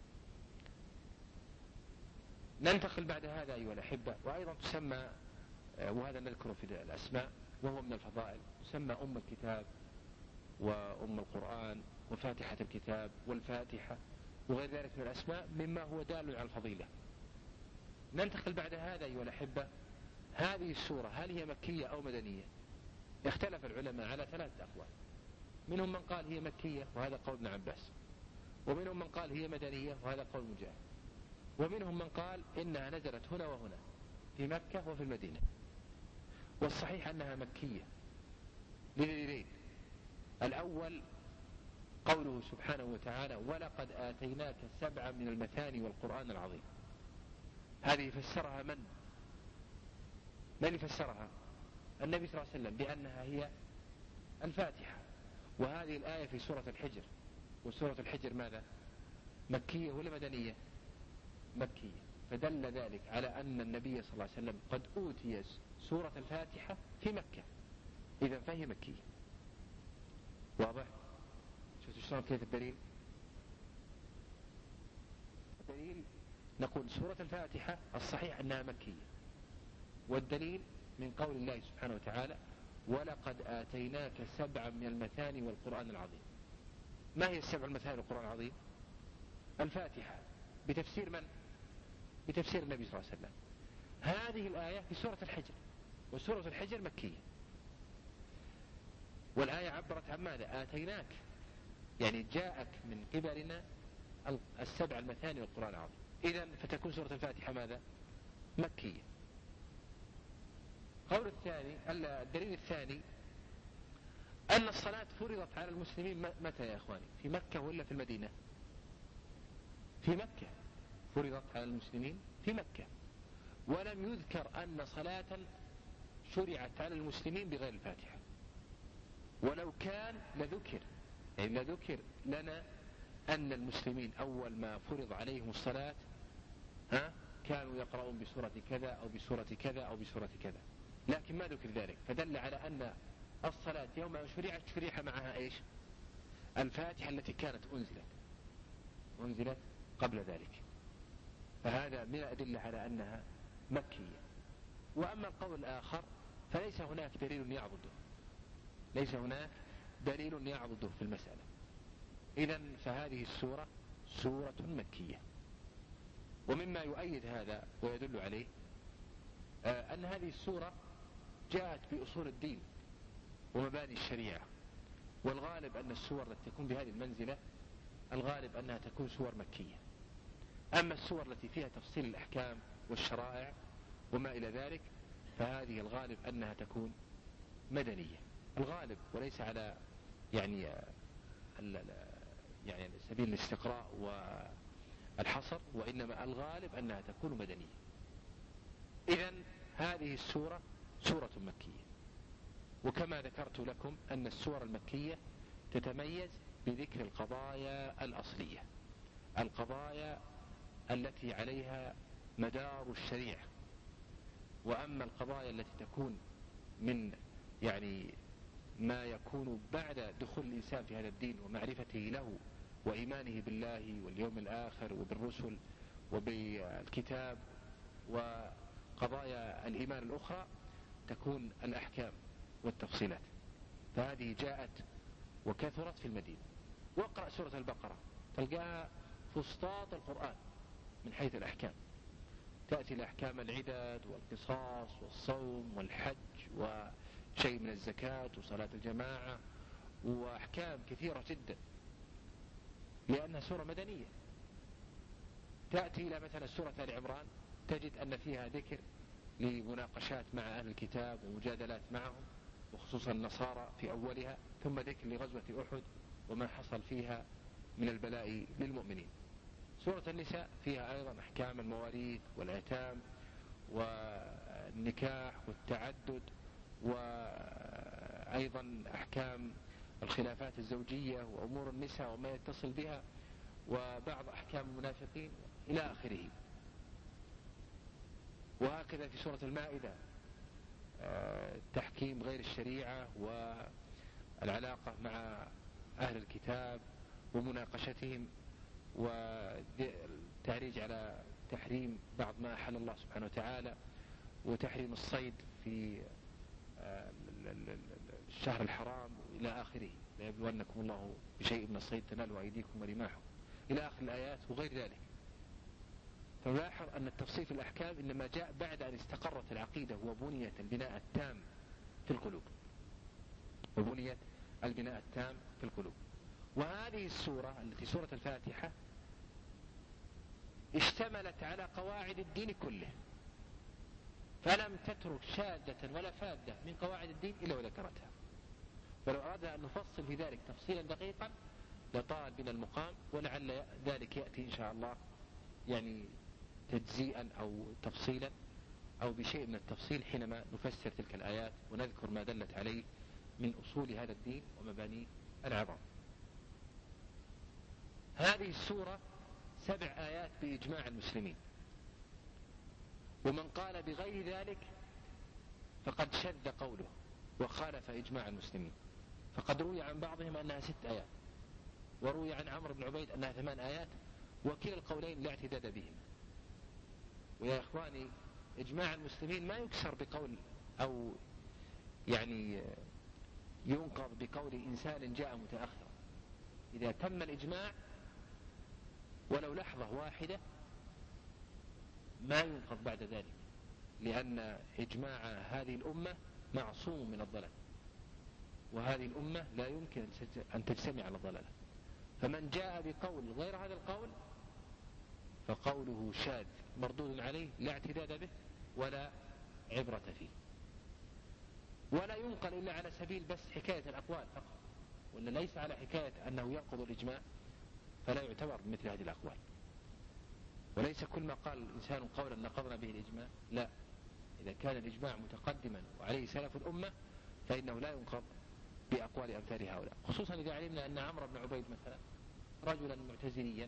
A: ننتقل بعد هذا أيها الأحبة، وأيضا تسمى، وهذا نذكره في الأسماء وهو من الفضائل، تسمى أم الكتاب وأم القرآن وفاتحة الكتاب والفاتحة وغير ذلك من الأسماء مما هو دال على الفضيلة. ننتقل بعد هذا أيها الأحبة. هذه السورة هل هي مكية أو مدنية؟ اختلف العلماء على 3 أقوال. منهم من قال هي مكية وهذا قول ابن عباس، ومنهم من قال هي مدنية وهذا قول مجاهد، ومنهم من قال إنها نزلت هنا وهنا في مكة وفي المدينة. والصحيح أنها مكية لدليلين. الأول قوله سبحانه وتعالى ولقد آتيناك 7 من المثاني والقرآن العظيم. هذه فسرها من يفسرها؟ النبي صلى الله عليه وسلم بأنها هي الفاتحة. وهذه الآية في سورة الحجر، وسورة الحجر ماذا؟ مكية ولا مدنية؟ مكية. فدل ذلك على أن النبي صلى الله عليه وسلم قد أوتي سورة الفاتحة في مكة، إذن فهي مكية. واضح؟ شفتوا شلون كيف الدليل؟ الدليل نقول سورة الفاتحة الصحيح أنها مكية، والدليل من قول الله سبحانه وتعالى ولقد آتيناك 7 من المثاني والقرآن العظيم. ما هي 7 المثاني والقرآن العظيم؟ الفاتحة بتفسير من؟ بتفسير النبي صلى الله عليه وسلم. هذه الآية في سورة الحجر، وسورة الحجر مكية، والآية عبرت عن ماذا؟ آتيناك، يعني جاءك من قبلنا 7 المثاني والقرآن العظيم. إذن فتكون سورة الفاتحة ماذا؟ مكية. قول الثاني، الدليل الثاني أن الصلاة فرضت على المسلمين متى يا إخواني؟ في مكة ولا في المدينة؟ في مكة. فرضت على المسلمين في مكة، ولم يذكر أن صلاة شرعت على المسلمين بغير الفاتحة. ولو كان لذكر، يعني لذكر لنا أن المسلمين أول ما فرض عليهم الصلاة كانوا يقرؤون بسورة كذا أو بسورة كذا أو بسورة كذا، لكن ما ذكر ذلك. فدل على أن الصلاة يوم ما شرعت شرع معها إيش؟ الفاتحة التي كانت أنزلت قبل ذلك. فهذا من الأدلة على أنها مكية. وأما القول الآخر فليس هناك دليل يعضده، ليس هناك دليل يعضده في المسألة. إذن فهذه السورة سورة مكية. ومما يؤيد هذا ويدل عليه أن هذه السورة جاءت بأصول الدين ومبادئ الشريعة، والغالب أن السور التي تكون بهذه المنزلة الغالب أنها تكون سور مكية. أما السور التي فيها تفصيل الأحكام والشرائع وما إلى ذلك فهذه الغالب أنها تكون مدنية، الغالب، وليس على يعني سبيل الاستقراء والحصر، وإنما الغالب أنها تكون مدنية. إذن هذه السورة سورة مكية. وكما ذكرت لكم أن السور المكية تتميز بذكر القضايا الأصلية، القضايا التي عليها مدار الشريعة. وأما القضايا التي تكون من ما يكون بعد دخول الإنسان في هذا الدين ومعرفته له وإيمانه بالله واليوم الآخر وبالرسل وبالكتاب وقضايا الإيمان الأخرى تكون الأحكام والتفصيلات. فهذه جاءت وكثرت في المدينة. واقرأ سورة البقرة تلقاها فسطاط القرآن من حيث الأحكام، تأتي الأحكام العدد والقصاص والصوم والحج وشيء من الزكاة وصلاة الجماعة وأحكام كثيرة جدا، لأنها سورة مدنية. تأتي إلى مثلا سورة آل عمران تجد أن فيها ذكر لمناقشات مع أهل الكتاب ومجادلات معهم، وخصوصا النصارى في أولها، ثم ذكر لغزوة أحد وما حصل فيها من البلاء للمؤمنين. سورة النساء فيها أيضا أحكام المواريث والأيتام والنكاح والتعدد، وأيضا أحكام الخلافات الزوجية وأمور النساء وما يتصل بها، وبعض أحكام المنافقين إلى آخره. وهكذا في سورة المائدة تحكيم غير الشريعة والعلاقة مع أهل الكتاب ومناقشتهم، والتعريج على تحريم بعض ما أحل الله سبحانه وتعالى، وتحريم الصيد في الشهر الحرام إلى آخره. ليبلونكم الله بشيء من الصيد تنالوا أيديكم ورماحكم. إلى آخر الآيات وغير ذلك. فنلاحظ أن التفصيل في الأحكام إنما جاء بعد أن استقرت العقيدة وبنيت البناء التام في القلوب، وبنيت البناء التام في القلوب. وهذه السورة التي سورة الفاتحة اشتملت على قواعد الدين كله، فلم تترك شاذة ولا فاذة من قواعد الدين إلا وذكرتها. ولو أردنا أن نفصل في ذلك تفصيلا دقيقا لطال بنا المقام، ولعل ذلك يأتي إن شاء الله يعني تجزيئا أو تفصيلا أو بشيء من التفصيل حينما نفسر تلك الآيات ونذكر ما دلت عليه من أصول هذا الدين ومبانيه العظام. هذه السورة 7 آيات بإجماع المسلمين، ومن قال بغير ذلك فقد شذ قوله وخالف إجماع المسلمين. فقد روي عن بعضهم أنها 6 آيات، وروي عن عمرو بن عبيد أنها 8 آيات، وكلا القولين لا اعتداد بهم. ويا إخواني إجماع المسلمين ما يكسر بقول أو يعني ينقض بقول إنسان جاء متأخرا. إذا تم الإجماع ولو لحظة واحدة ما ينقض بعد ذلك، لأن إجماع هذه الأمة معصوم من الضلال، وهذه الأمة لا يمكن أن تجتمع على الضلال. فمن جاء بقول غير هذا القول فقوله شاذ مردود عليه لا اعتداد به ولا عبرة فيه، ولا ينقل إلا على سبيل بس حكاية الأقوال فقط، ولا ليس على حكاية أنه ينقض الإجماع فلا يعتبر مثل هذه الأقوال. وليس كل ما قال الإنسان قولا نقضنا به الإجماع، لا، إذا كان الإجماع متقدما وعليه سلف الأمة فإنه لا ينقض بأقوال أمثال هؤلاء، خصوصا إذا علمنا أن عمرو بن عبيد مثلا رجلا معتزليا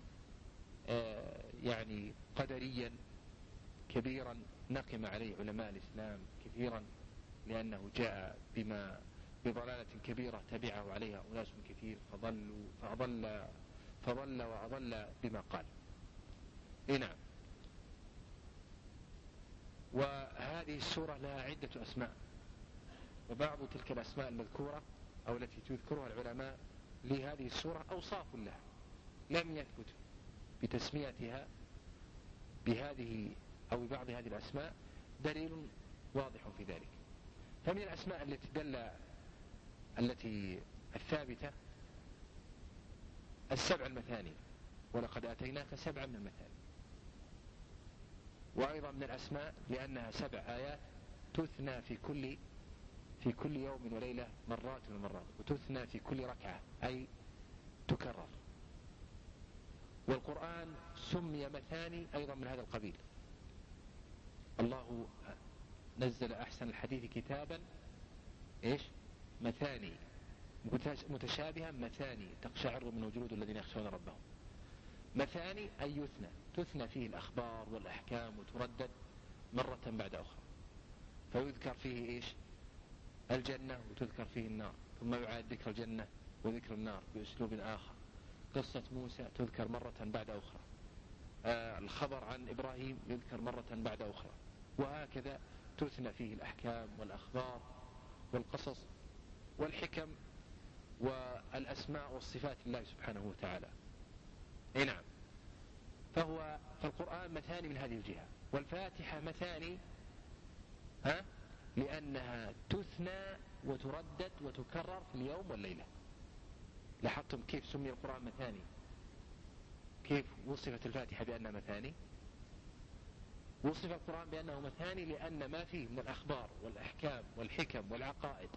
A: يعني قدريا كبيرا نقم عليه علماء الإسلام كثيرا، لأنه جاء بضلالة كبيرة تبعه عليها أناس كثير فضل وأضل بما قال. نعم. وهذه السورة لها عدة أسماء، وبعض تلك الأسماء المذكورة أو التي تذكرها العلماء لهذه السورة أوصاف لها لم يثبت بتسميتها بهذه أو ببعض هذه الأسماء دليل واضح في ذلك. فمن الأسماء التي الثابتة 7 المثاني، ولقد آتيناك 7 من المثاني. وأيضا من الأسماء لأنها 7 آيات تثنى في كل يوم وليلة مرات ومرات، وتثنى في كل ركعة أي تكرر. والقرآن سمي مثاني أيضا من هذا القبيل. الله نزل أحسن الحديث كتابا مثاني متشابها مثاني تقشعر من جلود الذين يخشون ربهم. مثاني أي تثنى فيه الأخبار والأحكام وتردد مرة بعد أخرى، فيذكر فيه الجنة وتذكر فيه النار، ثم يعاد ذكر الجنة وذكر النار بأسلوب آخر. قصة موسى تذكر مرة بعد أخرى، الخبر عن إبراهيم يذكر مرة بعد أخرى، وهكذا تثنى فيه الأحكام والأخبار والقصص والحكم والأسماء والصفات الله سبحانه وتعالى. نعم. فالقرآن مثاني من هذه الجهة. والفاتحة مثاني لأنها تثنى وتردد وتكرر في اليوم والليلة. لاحظتم كيف سمي القرآن مثاني؟ كيف وصفت الفاتحة بأنها مثاني؟ وصف القرآن بأنه مثاني لأن ما فيه من الأخبار والأحكام والحكم والعقائد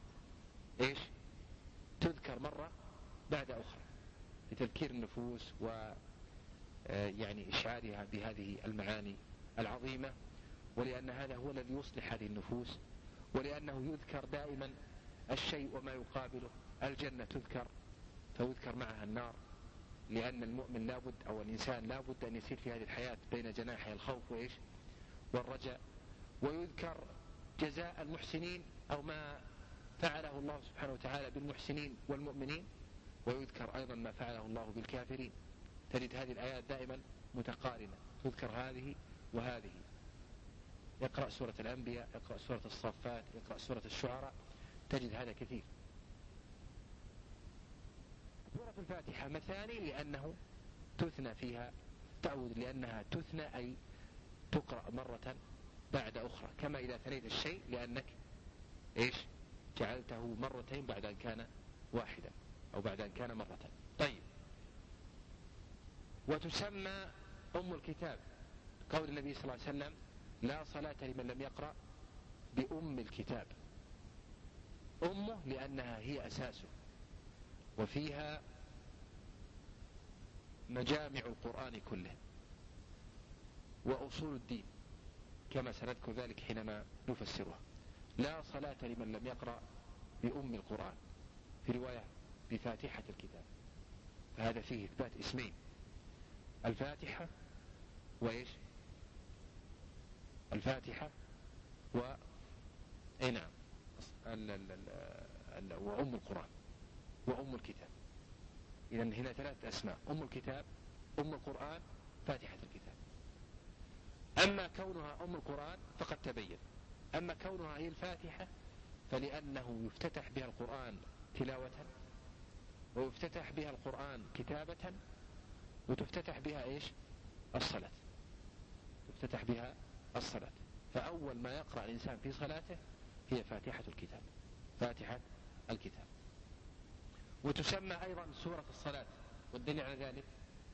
A: تذكر مرة بعد أخرى لتذكير النفوس يعني إشعارها بهذه المعاني العظيمة، ولأن هذا هو الذي يصلح هذه النفوس، ولأنه يذكر دائما الشيء وما يقابله. الجنة تذكر فيذكر معها النار، لأن المؤمن لابد أو الإنسان لابد أن يسير في هذه الحياة بين جناحي الخوف والرجاء. ويذكر جزاء المحسنين أو ما فعله الله سبحانه وتعالى بالمحسنين والمؤمنين، ويذكر أيضا ما فعله الله بالكافرين. تجد هذه الآيات دائما متقارنة، تذكر هذه وهذه. اقرأ سورة الأنبياء، اقرأ سورة الصافات، اقرأ سورة الشعراء، تجد هذا كثير. سورة الفاتحة مثاني لأنه تثنى فيها تعود، لأنها تثنى أي تقرأ مرة بعد أخرى، كما إذا ثنيت الشيء لأنك إيش جعلته مرتين بعد أن كان واحدا أو بعد أن كان مرة. طيب، وتسمى أم الكتاب قول النبي صلى الله عليه وسلم: لا صلاة لمن لم يقرأ بأم الكتاب. أمه لأنها هي أساسه، وفيها مجامع القرآن كله وأصول الدين، كما سنذكر ذلك حينما نفسرها. لا صلاة لمن لم يقرأ بأم القرآن، في رواية بفاتحة الكتاب، فهذا فيه إثبات اسمين: الفاتحة وإيش؟ الفاتحة نعم وأم القرآن وأم الكتاب. إذن هنا 3 أسماء: أم الكتاب، أم القرآن، فاتحة الكتاب. أما كونها أم القرآن فقد تبين، أما كونها هي الفاتحة فلأنه يفتتح بها القرآن تلاوة، ويفتتح بها القرآن كتابة، وتفتتح بها إيش؟ الصلاة، تفتتح بها الصلاة. فأول ما يقرأ الإنسان في صلاته هي فاتحة الكتاب، فاتحة الكتاب. وتسمى أيضا سورة الصلاة، والدليل على ذلك: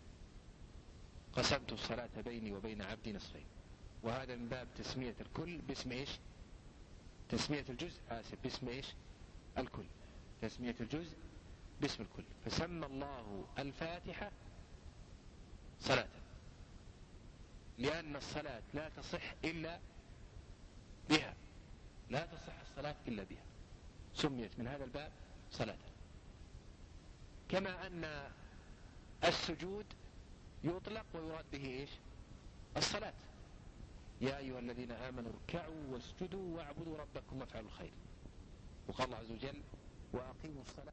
A: قسمت الصلاة بيني وبين عبدي نصفين. وهذا من باب تسمية الكل باسم إيش؟ تسمية الجزء باسم إيش؟ الكل، تسمية الجزء باسم الكل. فسمى الله الفاتحة صلاة، لأن الصلاة لا تصح إلا بها، لا تصح الصلاة إلا بها، سميت من هذا الباب صلاة. كما أن السجود يطلق ويراد به إيش؟ الصلاة: يا أيها الذين آمنوا اركعوا واسجدوا واعبدوا ربكم وافعلوا الخير. وقال الله عز وجل: وأقيموا الصلاة.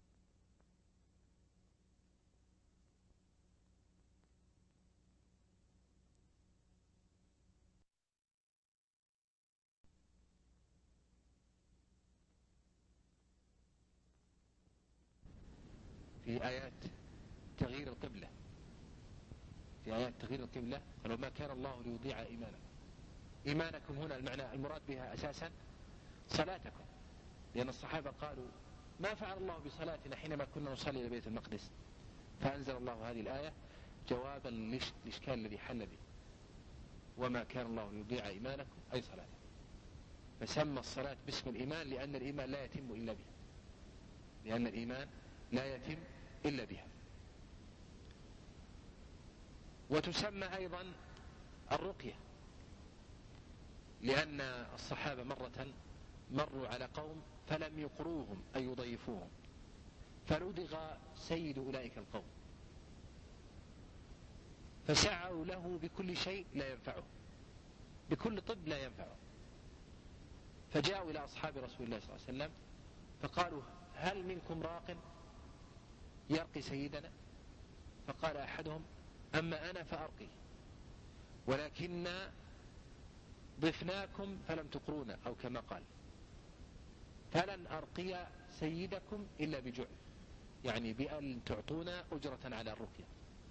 A: في آيات تغيير القبلة، في آيات تغيير القبلة قالوا: ما كان الله ليضيع إيمانكم. إيمانكم هنا المعنى المراد بها أساسا صلاتكم، لأن الصحابة قالوا: ما فعل الله بصلاتنا حينما كنا نصلي إلى بيت المقدس؟ فأنزل الله هذه الآية جوابا للإشكال الذي حل به: وما كان الله ليضيع إيمانكم أي صلاتكم. فسمى الصلاة باسم الإيمان، لأن الإيمان لا يتم إلا بها، لأن الإيمان لا يتم إلا بها. وتسمى أيضا الرقية، لأن الصحابة مرة مروا على قوم فلم يقروهم أي يضيفوهم، فلدغ سيد أولئك القوم، فسعوا له بكل شيء لا ينفعه، بكل طب لا ينفعه. فجاءوا إلى أصحاب رسول الله صلى الله عليه وسلم فقالوا: هل منكم راق يرقي سيدنا؟ فقال أحدهم: أما أنا فأرقي، ولكن ضفناكم فلم تقرونا، أو كما قال: فلن أرقي سيدكم إلا بجعل، يعني بأن تعطونا أجرة على الرقية.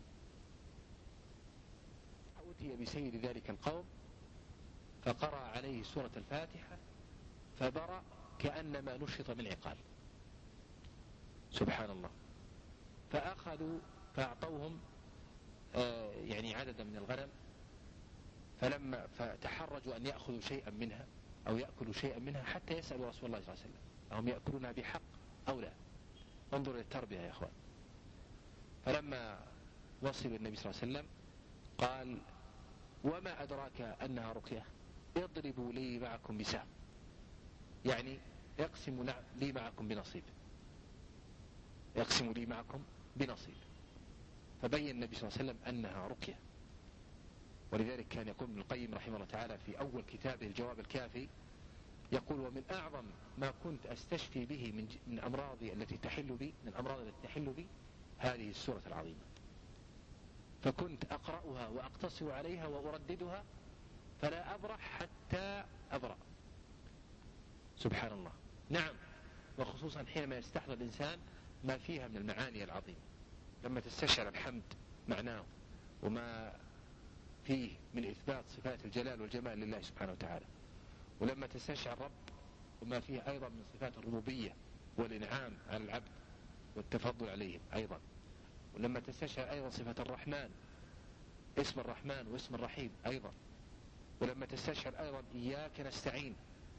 A: أتي بسيد ذلك القوم فقرأ عليه سورة الفاتحة فبرأ كأنما نشط من عقال، سبحان الله. فأخذوا فأعطوهم يعني عددا من الغنم، فلما فتحرجوا أن يأخذوا شيئا منها أو يأكلوا شيئا منها حتى يسألوا رسول الله صلى الله عليه وسلم: أهم يأكلونها بحق أو لا؟ انظروا للتربية يا أخوان. فلما وصلوا النبي صلى الله عليه وسلم قال: وما أدراك أنها رقية؟ اضربوا لي معكم بسهم، يعني اقسموا لي معكم بنصيب، اقسموا لي معكم بنصيب. فبين النبي صلى الله عليه وسلم أنها رقية. ولذلك كان يقول ابن القيم رحمه الله تعالى في أول كتابه الجواب الكافي يقول: ومن أعظم ما كنت أستشفي به من أمراضي التي تحل بي، من الأمراض التي تحل بي هذه السورة العظيمة، فكنت أقرأها وأقتصر عليها وأرددها فلا أبرح حتى أبرأ. سبحان الله. نعم، وخصوصا حينما يستحضر الإنسان ما فيها من المعاني العظيمة، لما تستشعر الحمد معناه وما فيه من إثبات صفات الجلال والجمال لله سبحانه وتعالى، ولما تستشعر الرب وما فيه أيضا من صفات الربوبية والإنعام على العبد والتفضل عليهم أيضا، ولما تستشعر أيضا صفة الرحمن، اسم الرحمن واسم الرحيم أيضا، ولما تستشعر أيضا إياك نستعين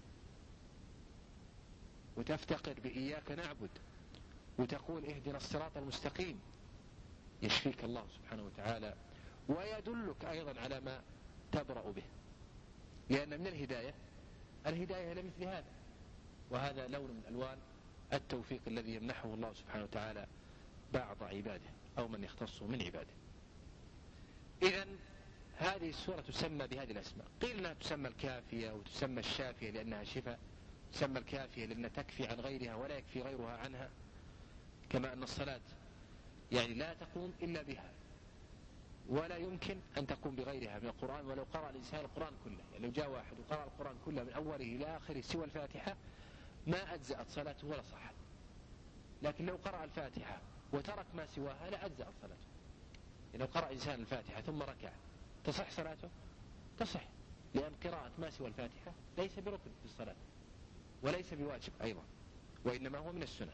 A: وتفتقر بإياك نعبد وتقول اهدنا الصراط المستقيم، يشفيك الله سبحانه وتعالى ويدلك أيضا على ما تبرأ به، لأن من الهداية لمثل هذا، وهذا لون من ألوان التوفيق الذي يمنحه الله سبحانه وتعالى بعض عباده أو من يختص من عباده. إذن هذه السورة تسمى بهذه الأسماء. قيل أنها تسمى الكافية وتسمى الشافية لأنها شفاء، تسمى الكافية لأنها تكفي عن غيرها ولا يكفي غيرها عنها، كما أن الصلاة يعني لا تقوم إلا بها ولا يمكن أن تقوم بغيرها من القرآن، ولو قرأ الإنسان القرآن كله، يعني لو جاء واحد وقرأ القرآن كله من أوله إلى آخره سوى الفاتحة ما أجزأت صلاته ولا صحت، لكن لو قرأ الفاتحة وترك ما سواها لا أجزأت صلاته. يعني لو قرأ إنسان الفاتحة ثم ركع تصح صلاته؟ تصح، لأن قراءة ما سوى الفاتحة ليس بركن في الصلاة وليس بواجب أيضا، وإنما هو من السنن،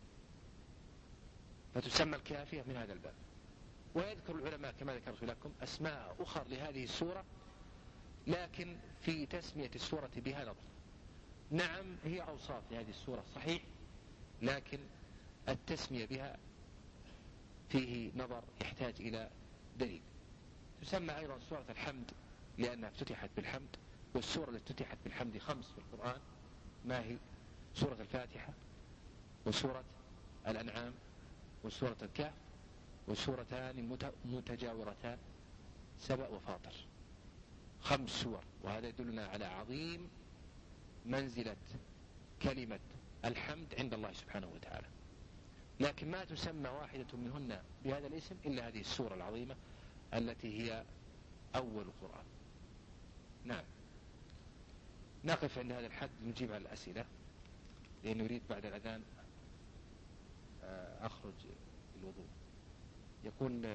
A: فتسمى الكافية من هذا الباب. ويذكر العلماء كما ذكرت لكم أسماء أخر لهذه السورة، لكن في تسمية السورة بها نظر. نعم هي أوصاف لهذه السورة صحيح، لكن التسمية بها فيه نظر يحتاج إلى دليل. تسمى أيضا سورة الحمد لأنها افتتحت بالحمد، والسورة التي افتتحت بالحمد 5 في القرآن، ما هي؟ سورة الفاتحة وسورة الأنعام وسورة الكهف وسورتان متجاورتان سبأ وفاطر، 5 سور، وهذا يدلنا على عظيم منزلة كلمة الحمد عند الله سبحانه وتعالى. لكن ما تسمى واحدة منهن بهذا الاسم إلا هذه السورة العظيمة التي هي أول القرآن. نعم، نقف عند هذا الحد نجيب على الأسئلة، لأنه يريد بعد الأذان أخرج الوضوء. يقول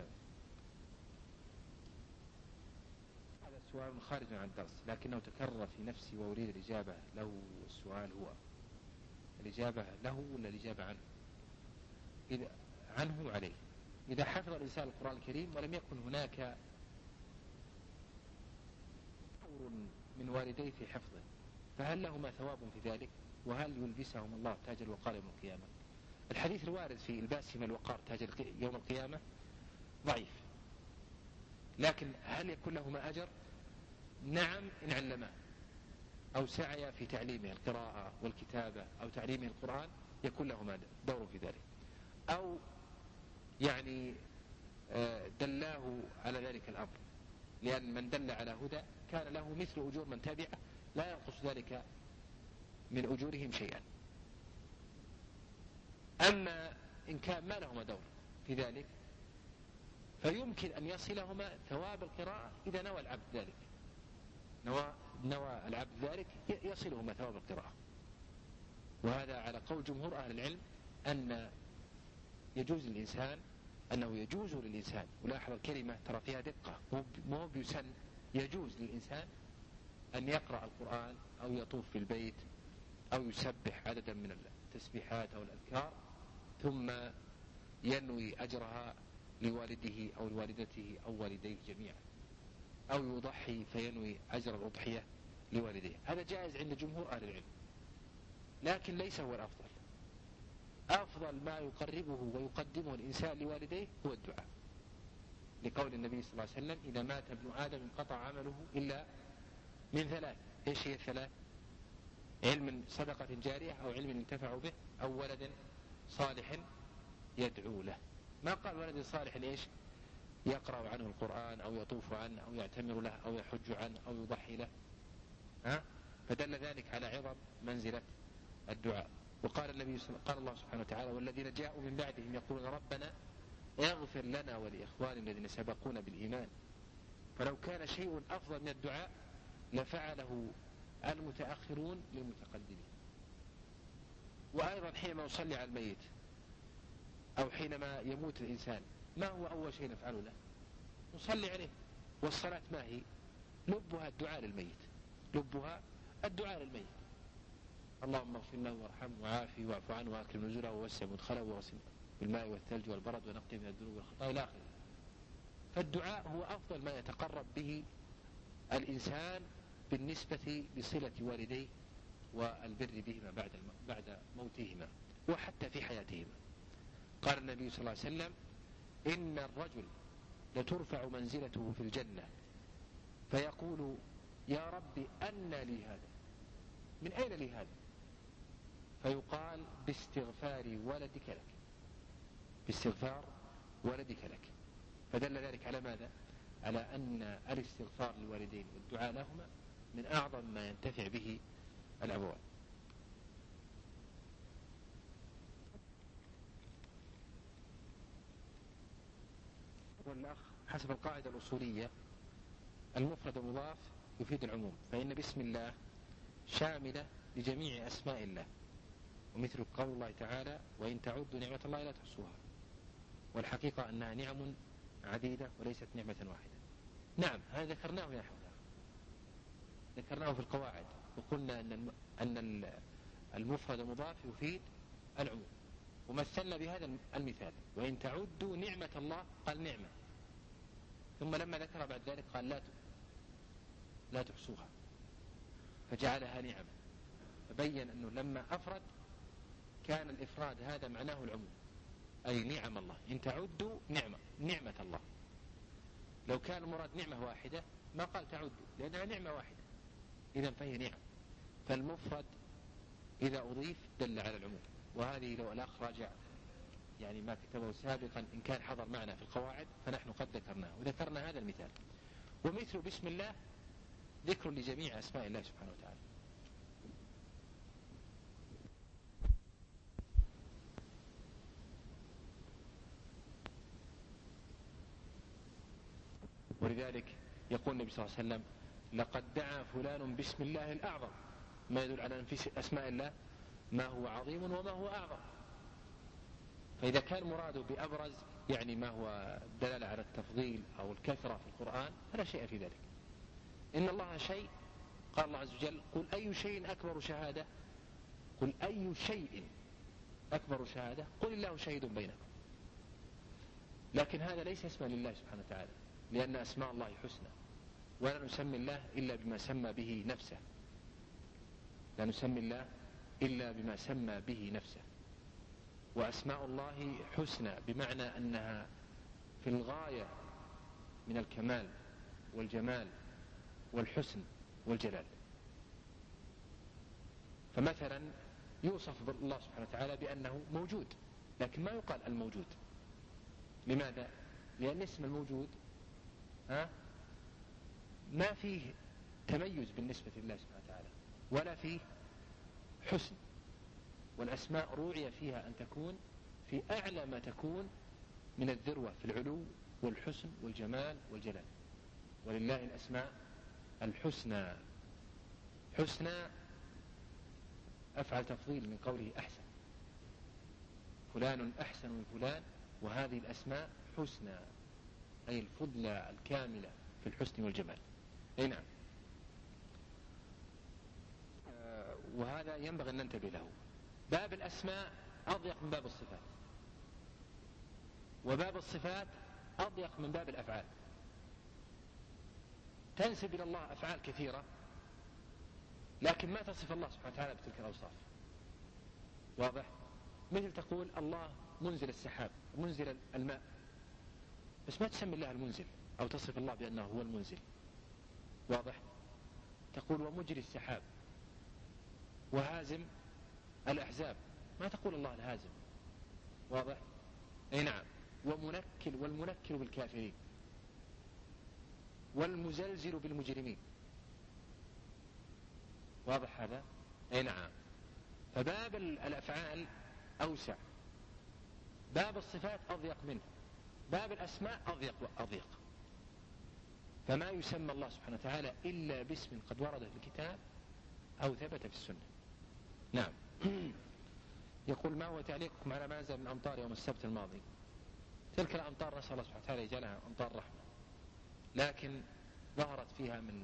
A: هذا السؤال خارج عن الدرس لكنه تكرر في نفسي وأريد الإجابة له. السؤال هو الإجابة له ولا الإجابة عنه؟ إذا عنه وعليه. إذا حفظ الإنسان القرآن الكريم ولم يكن هناك دور من والديه في حفظه فهل لهما ثواب في ذلك؟ وهل يلبسهم الله تاج الوقار يوم القيامة؟ الحديث الوارد في إلباسهم الوقار تاج يوم القيامة ضعيف، لكن هل يكون لهما أجر؟ نعم، إن علما أو سعيا في تعليمه القراءة والكتابة أو تعليمه القرآن يكون لهما دور في ذلك، أو يعني دلاه على ذلك الأمر، لأن من دل على هدى كان له مثل أجور من تبعه لا ينقص ذلك من أجورهم شيئا. أما إن كان ما لهما دور في ذلك فيمكن أن يصلهما ثواب القراءة إذا نوى العبد ذلك، نوى العبد ذلك يصلهما ثواب القراءة. وهذا على قول جمهور أهل العلم أنه يجوز للإنسان، ولاحظ الكلمة ترى فيها دقة، مو بيسن، يجوز للإنسان أن يقرأ القرآن أو يطوف في البيت أو يسبح عددا من التسبيحات أو الأذكار ثم ينوي أجرها لوالده أو لوالدته أو والديه جميعا، أو يضحي فينوي أجر الأضحية لوالديه. هذا جائز عند جمهور أهل العلم، لكن ليس هو الأفضل. أفضل ما يقربه ويقدمه الإنسان لوالديه هو الدعاء، لقول النبي صلى الله عليه وسلم إذا مات ابن آدم انقطع عمله إلا من 3. إيش هي ال3؟ علم صدقة جارية أو علم انتفع به أو ولد صالح يدعو له. ما قال ولد صالح إيش؟ يقرأ عنه القرآن أو يطوف عنه أو يعتمر له أو يحج عنه أو يضحي له، فدل ذلك على عظم منزلة الدعاء. وقال قال الله سبحانه وتعالى والذين جاءوا من بعدهم يقولون ربنا اغفر لنا ولإخواننا الذين سبقونا بالإيمان. فلو كان شيء أفضل من الدعاء لفعله المتأخرون للمتقدمين. وأيضا حينما نصلي على الميت أو حينما يموت الإنسان ما هو أول شيء نفعله له؟ نصلي عليه. والصلاة ما هي؟ لبها الدعاء للميت، لبها الدعاء للميت. اللهم اغفر له وارحمه وعافه واعف عنه واكرم نزله ووسع مدخله وغسله بالماء والثلج والبرد ونقه من الذنوب والخطايا إلى آخره. فالدعاء هو أفضل ما يتقرب به الإنسان بالنسبة لصلة والديه والبر بهما بعد موتهما وحتى في حياتهما. قال النبي صلى الله عليه وسلم: إن الرجل لترفع منزلته في الجنة فيقول: يا رب أنى لي هذا؟ من أين لي هذا؟ فيقال: باستغفار ولدك لك، باستغفار ولدك لك. فدل ذلك على ماذا؟ على أن الاستغفار للوالدين والدعاء لهما من أعظم ما ينتفع به الأبواب. والأخ حسب القاعدة الأصولية المفرد المضاف يفيد العموم، فإن بسم الله شاملة لجميع أسماء الله، ومثل قول الله تعالى: وإن تعدوا نعمة الله لا تحصوها. والحقيقة أنها نعم عديدة وليست نعمة واحدة. نعم، هذا ذكرناه يا حوالي، ذكرناه في القواعد، وقلنا أن المفرد المضاف يفيد العموم، ومثلنا بهذا المثال: وإن تعدوا نعمة الله، قال نعمة، ثم لما ذكر بعد ذلك قال لا تحصوها، فجعلها نعمة. فبين أنه لما أفرد كان الإفراد هذا معناه العموم، أي نعم الله، إن تعدوا نعمة الله. لو كان المراد نعمة واحدة ما قال تعدوا، لأنها نعمة واحدة، إذن فهي نعم. فالمفرد إذا أضيف دل على العموم. وهذه لو الأخ راجع يعني ما كتبه سابقا إن كان حضر معنا في القواعد فنحن قد ذكرناه، وذكرنا هذا المثال. ومثل بسم الله ذكر لجميع أسماء الله سبحانه وتعالى. ولذلك يقول النبي صلى الله عليه وسلم: لقد دعا فلان باسم الله الأعظم، ما يدل على أن في أسماء الله ما هو عظيم وما هو أعظم. فإذا كان مراده بأبرز يعني ما هو دلالة على التفضيل أو الكثرة في القرآن فلا شيء في ذلك. إن الله شيء، قال الله عز وجل: قل أي شيء أكبر شهادة، قل أي شيء أكبر شهادة، قل الله شهيد بينكم. لكن هذا ليس اسما لله سبحانه وتعالى، لأن أسماء الله حسنى، ولا نسمي الله إلا بما سمى به نفسه، لا نسمي الله إلا بما سمى به نفسه. وأسماء الله حسنى بمعنى أنها في الغاية من الكمال والجمال والحسن والجلال. فمثلا يوصف الله سبحانه وتعالى بأنه موجود، لكن ما يقال الموجود. لماذا؟ لأن اسم الموجود ما فيه تميز بالنسبة لله سبحانه وتعالى ولا فيه حسن، والأسماء روعي فيها أن تكون في أعلى ما تكون من الذروة في العلو والحسن والجمال والجلال. ولله الأسماء الحسنى. حسنى أفعل تفضيل من قوله أحسن، فلان أحسن من فلان، وهذه الأسماء حسنى أي الفضلى الكاملة في الحسن والجمال. أي نعم. وهذا ينبغي أن ننتبه له. باب الأسماء أضيق من باب الصفات، وباب الصفات أضيق من باب الأفعال. تنسب إلى الله أفعال كثيرة، لكن ما تصف الله سبحانه وتعالى بتلك الأوصاف. واضح؟ مثل تقول الله منزل السحاب، منزل الماء، بس ما تسمي الله المنزل أو تصف الله بأنه هو المنزل. واضح؟ تقول ومجري السحاب وهازم الأحزاب، ما تقول الله الهازم. واضح؟ أي نعم. ومنكل، والمنكل بالكافرين، والمزلزل بالمجرمين. واضح هذا؟ أي نعم. فباب الأفعال أوسع، باب الصفات أضيق منه، باب الأسماء أضيق. فما يسمى الله سبحانه وتعالى إلا باسم قد ورد في الكتاب أو ثبت في السنة. نعم. يقول: ما هو تعليقكم على ما نزل من أمطار يوم السبت الماضي؟ تلك الأمطار نسأل الله سبحانه وتعالى يجعلها أمطار رحمة لكن ظهرت فيها من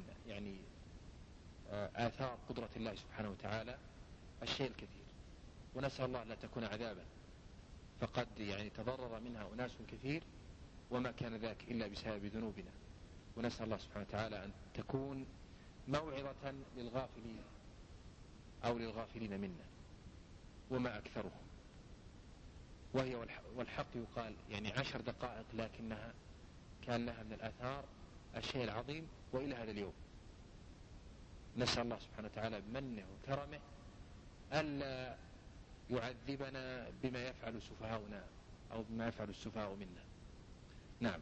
A: آثار قدرة الله سبحانه وتعالى الشيء الكثير، ونسأل الله لا تكون عذابا، فقد تضرر منها أناس كثير وما كان ذاك إلا بسبب ذنوبنا. ونسأل الله سبحانه وتعالى أن تكون موعظة للغافلين أو للغافلين منا وما أكثرهم. وهي والحق يقال 10 دقائق، لكنها كان لها من الآثار الشيء العظيم وإلى هذا اليوم. نسأل الله سبحانه وتعالى بمنه وكرمه ألا يعذبنا بما يفعل سفهاؤنا أو بما يفعل السفهاء منا. نعم.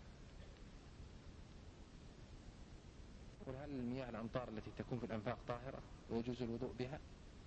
A: قل هل المياه الأمطار التي تكون في الأنفاق طاهرة ويجوز الوضوء بها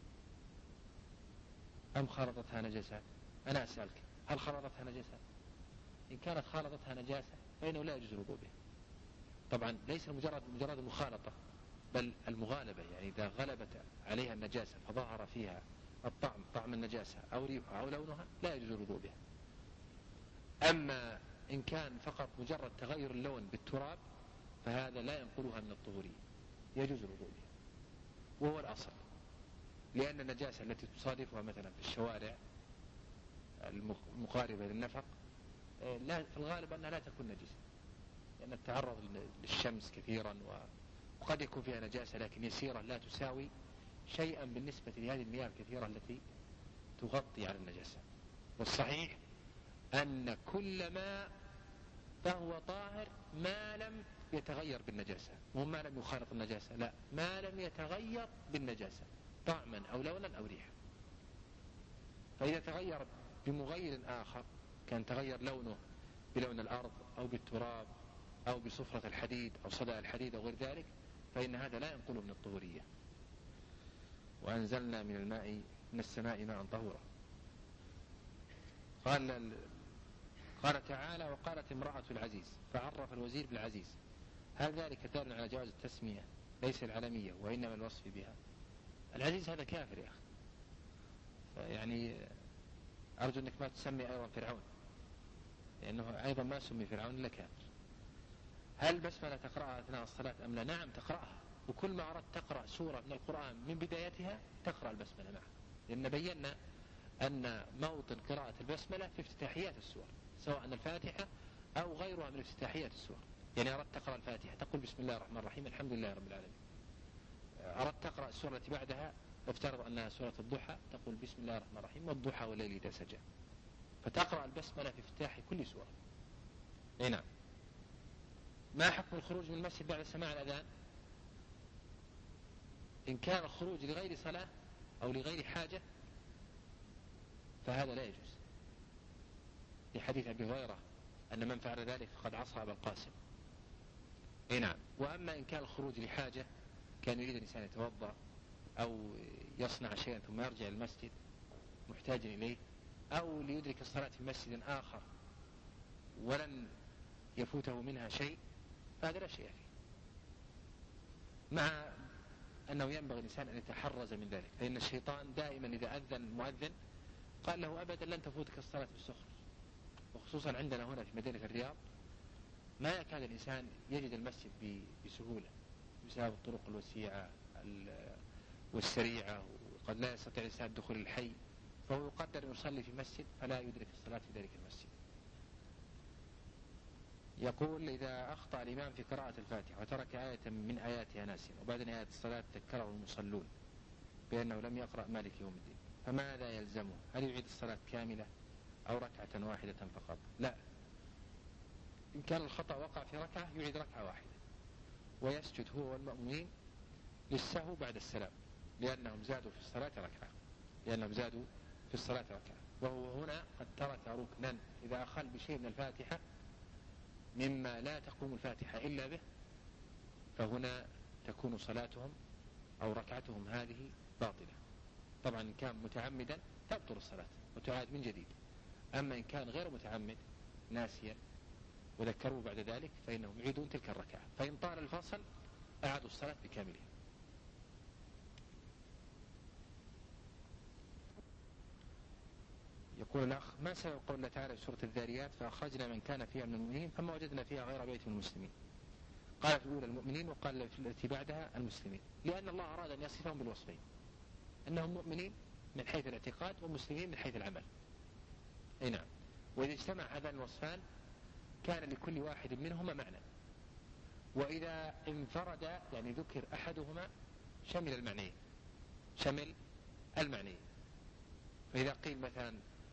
A: أم خالطتها نجاسة؟ أنا أسألك، هل خالطتها نجاسة؟ إن كانت خالطتها نجاسة فإنه لا يجوز الوضوء بها. طبعا ليس مجرد المخالطة، بل المغالبة، إذا غلبت عليها النجاسة فظهر فيها طعم النجاسة أو ريحها أو لونها لا يجوز الوضوء بها. أما إن كان فقط مجرد تغير اللون بالتراب فهذا لا ينقلها من الطهورية، يجوز الوضوء بها وهو الأصل، لأن النجاسة التي تصادفها مثلا في الشوارع المقاربة للنفق في الغالب أنها لا تكون نجسة، لأن التعرض للشمس كثيرا وقد يكون فيها نجاسة لكن يسيرة لا تساوي شيئا بالنسبة لهذه المياه الكثيرة التي تغطي على النجاسة. والصحيح أن كل ماء فهو طاهر ما لم يتغير بالنجاسة، مو ما لم يخالط النجاسة، لا، ما لم يتغير بالنجاسة طعما أو لونا أو ريحا. فإذا تغير بمغير آخر، كان تغير لونه بلون الأرض أو بالتراب أو بصفرة الحديد أو صدى الحديد أو غير ذلك، فإن هذا لا ينقله من الطهورية. وأنزلنا من السماء ماء طهورا. قال تعالى: وقالت امرأة العزيز، فعرف الوزير بالعزيز. هل ذلك دال على جواز التسمية ليس العلمية وإنما الوصف بها؟ العزيز هذا كافر يا أخي، أرجو أنك ما تسمي أيضا فرعون، لأنه أيضا ما سمي فرعون إلا كافر. هل بسملة تقرأها أثناء الصلاة أم لا؟ نعم تقرأها، وكل ما أردت تقرأ سورة من القرآن من بدايتها تقرأ البسملة معها، لأن بينا أن موطن قراءة البسملة في افتتاحيات السور، سواء الفاتحة أو غيرها من افتتاحيات السور. أردت تقرأ الفاتحة تقول بسم الله الرحمن الرحيم الحمد لله رب العالمين. أردت تقرأ السورة التي بعدها، افترض أنها سورة الضحى، تقول بسم الله الرحمن الرحيم والضحى والليل إذا سجى، فتقرأ البسملة في افتتاح كل سورة. نعم. ما حكم الخروج من المسجد بعد سماع الأذان؟ إن كان الخروج لغير صلاة أو لغير حاجة فهذا لا يجوز، لحديث أبي هريرة أن من فعل ذلك فقد عصى أبا القاسم. نعم. وأما إن كان الخروج لحاجة، كان يريد الإنسان يتوضأ أو يصنع شيئا ثم يرجع المسجد محتاجا إليه، أو ليدرك الصلاة في مسجد آخر ولن يفوته منها شيء، فهذا لا شيء فيه، مع أنه ينبغي الإنسان أن يتحرز من ذلك، فإن الشيطان دائما إذا أذن مؤذن قال له أبدا لن تفوتك الصلاة في السخر. وخصوصا عندنا هنا في مدينة الرياض ما يكاد الإنسان يجد المسجد بسهولة بسبب الطرق الوسيعة والسريعة، وقد لا يستطيع الإنسان دخول الحي، فهو يقدر أن يصلي في مسجد فلا يدرك الصلاة في ذلك المسجد. يقول: إذا أخطأ الإمام في قراءة الفاتحة وترك آية من آياتها ناسيا وبعد نهاية الصلاة تذكره المصلون بأنه لم يقرأ مالك يوم الدين، فماذا يلزمه؟ هل يعيد الصلاة كاملة أو ركعة واحدة فقط؟ لا، إن كان الخطأ وقع في ركعة يعيد ركعة واحدة ويسجد هو والمأمومين للسهو بعد السلام، لأنهم زادوا في الصلاة ركعة، وهو هنا قد ترك ركنا. إذا أخل بشيء من الفاتحة مما لا تقوم الفاتحة إلا به فهنا تكون صلاتهم أو ركعتهم هذه باطلة. طبعا إن كان متعمدا تبطل الصلاة وتعاد من جديد، أما إن كان غير متعمد ناسيا وذكروا بعد ذلك فإنهم يعيدون تلك الركعة، فإن طال الفصل أعادوا الصلاة بكاملها. يقول الأخ: ما سبب قول تعالى في سورة الذاريات: فأخرجنا من كان فيها من المؤمنين فما وجدنا فيها غير بيت من المسلمين؟
B: قال في الأولى المؤمنين وقال في التي بعدها المسلمين، لأن الله أراد أن يصفهم بالوصفين، أنهم مؤمنين من حيث الاعتقاد ومسلمين من حيث العمل. أي نعم. وإذا اجتمع هذان الوصفان كان لكل واحد منهما معنى، وإذا انفرد يعني ذكر أحدهما شمل المعنيين. فإذا قيل مثلا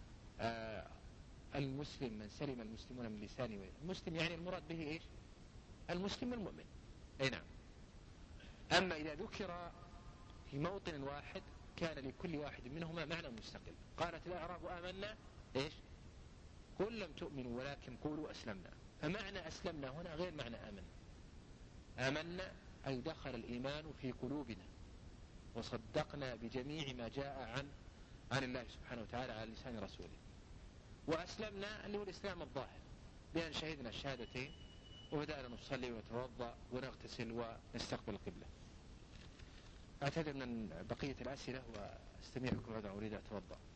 B: المسلم من سلم المسلمون من لسانه ويده، المسلم يعني المراد به إيش؟ المسلم المؤمن. أي نعم. أما إذا ذكر في موطن واحد كان لكل واحد منهما معنى مستقل. قالت الأعراب آمنا إيش؟ قل لم تؤمنوا ولكن قولوا أسلمنا. فمعنى أسلمنا هنا غير معنى آمنا أي دخل الإيمان في قلوبنا وصدقنا بجميع ما جاء عن الله سبحانه وتعالى على لسان رسوله. وأسلمنا اللي هو الإسلام الظاهر، بأن شهدنا الشهادتين وبدأنا نصلي ونتوضأ ونغتسل ونستقبل القبلة. أعتذر من بقية الأسئلة واستمعكم بعد أن أريد أتوضأ.